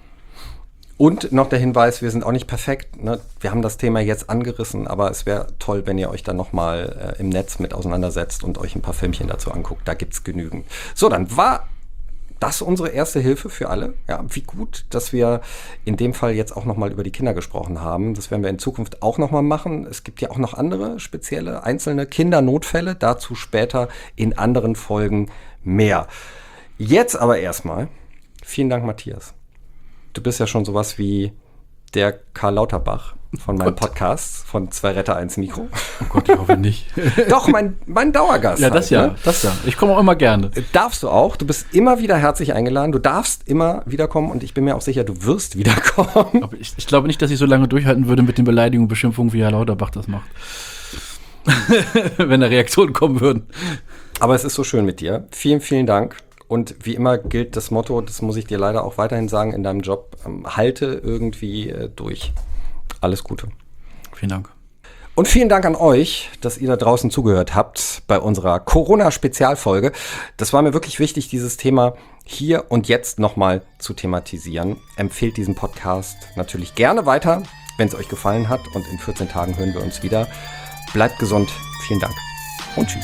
Und noch der Hinweis, wir sind auch nicht perfekt. Ne? Wir haben das Thema jetzt angerissen, aber es wäre toll, wenn ihr euch dann nochmal äh, im Netz mit auseinandersetzt und euch ein paar Filmchen dazu anguckt. Da gibt's genügend. So, dann war das unsere erste Hilfe für alle. Ja, wie gut, dass wir in dem Fall jetzt auch nochmal über die Kinder gesprochen haben. Das werden wir in Zukunft auch nochmal machen. Es gibt ja auch noch andere spezielle, einzelne Kindernotfälle. Dazu später in anderen Folgen mehr. Jetzt aber erstmal, vielen Dank, Matthias. Du bist ja schon sowas wie der Karl Lauterbach von meinem Podcast, von Zwei Retter, eins Mikro. Oh Gott, ich hoffe nicht. Doch, mein, mein Dauergast. Ja, das halt, ja, ne? das ja. Ich komme auch immer gerne. Darfst du auch. Du bist immer wieder herzlich eingeladen. Du darfst immer wiederkommen und ich bin mir auch sicher, du wirst wiederkommen. Aber ich, ich glaube nicht, dass ich so lange durchhalten würde mit den Beleidigungen und Beschimpfungen, wie Herr Lauterbach das macht. Wenn da Reaktionen kommen würden. Aber es ist so schön mit dir. Vielen, vielen Dank. Und wie immer gilt das Motto, das muss ich dir leider auch weiterhin sagen, in deinem Job, ähm, halte irgendwie äh, durch. Alles Gute. Vielen Dank. Und vielen Dank an euch, dass ihr da draußen zugehört habt bei unserer Corona-Spezialfolge. Das war mir wirklich wichtig, dieses Thema hier und jetzt nochmal zu thematisieren. Empfehlt diesen Podcast natürlich gerne weiter, wenn es euch gefallen hat. Und in vierzehn Tagen hören wir uns wieder. Bleibt gesund. Vielen Dank und tschüss.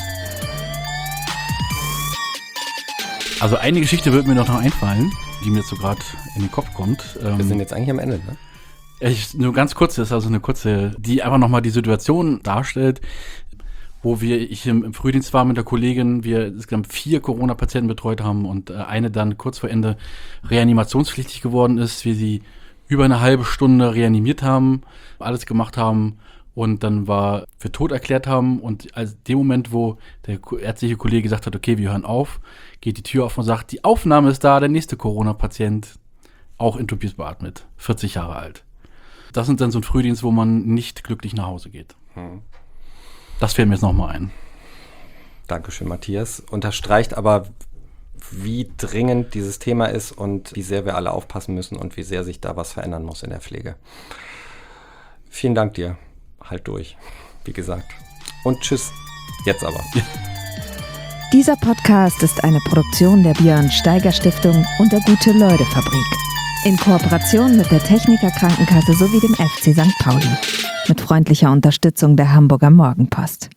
Also eine Geschichte wird mir noch einfallen, die mir jetzt so gerade in den Kopf kommt. Wir sind jetzt eigentlich am Ende, ne? Ich, nur ganz kurz, das ist also eine kurze, die einfach nochmal die Situation darstellt, wo wir, ich im, im Frühdienst war mit der Kollegin, wir insgesamt vier Corona-Patienten betreut haben und äh, eine dann kurz vor Ende reanimationspflichtig geworden ist, wir sie über eine halbe Stunde reanimiert haben, alles gemacht haben und dann war für tot erklärt haben und als dem Moment, wo der ärztliche Kollege gesagt hat, okay, wir hören auf, geht die Tür auf und sagt, die Aufnahme ist da, der nächste Corona-Patient, auch intubiert beatmet, vierzig Jahre alt. Das sind dann so ein Frühdienst, wo man nicht glücklich nach Hause geht. Hm. Das fällt mir jetzt nochmal ein. Dankeschön, Matthias. Unterstreicht aber, wie dringend dieses Thema ist und wie sehr wir alle aufpassen müssen und wie sehr sich da was verändern muss in der Pflege. Vielen Dank dir. Halt durch, wie gesagt. Und tschüss. Jetzt aber. Dieser Podcast ist eine Produktion der Björn Steiger Stiftung und der Gute-Leute-Fabrik. In Kooperation mit der Techniker Krankenkasse sowie dem F C Sankt Pauli. Mit freundlicher Unterstützung der Hamburger Morgenpost.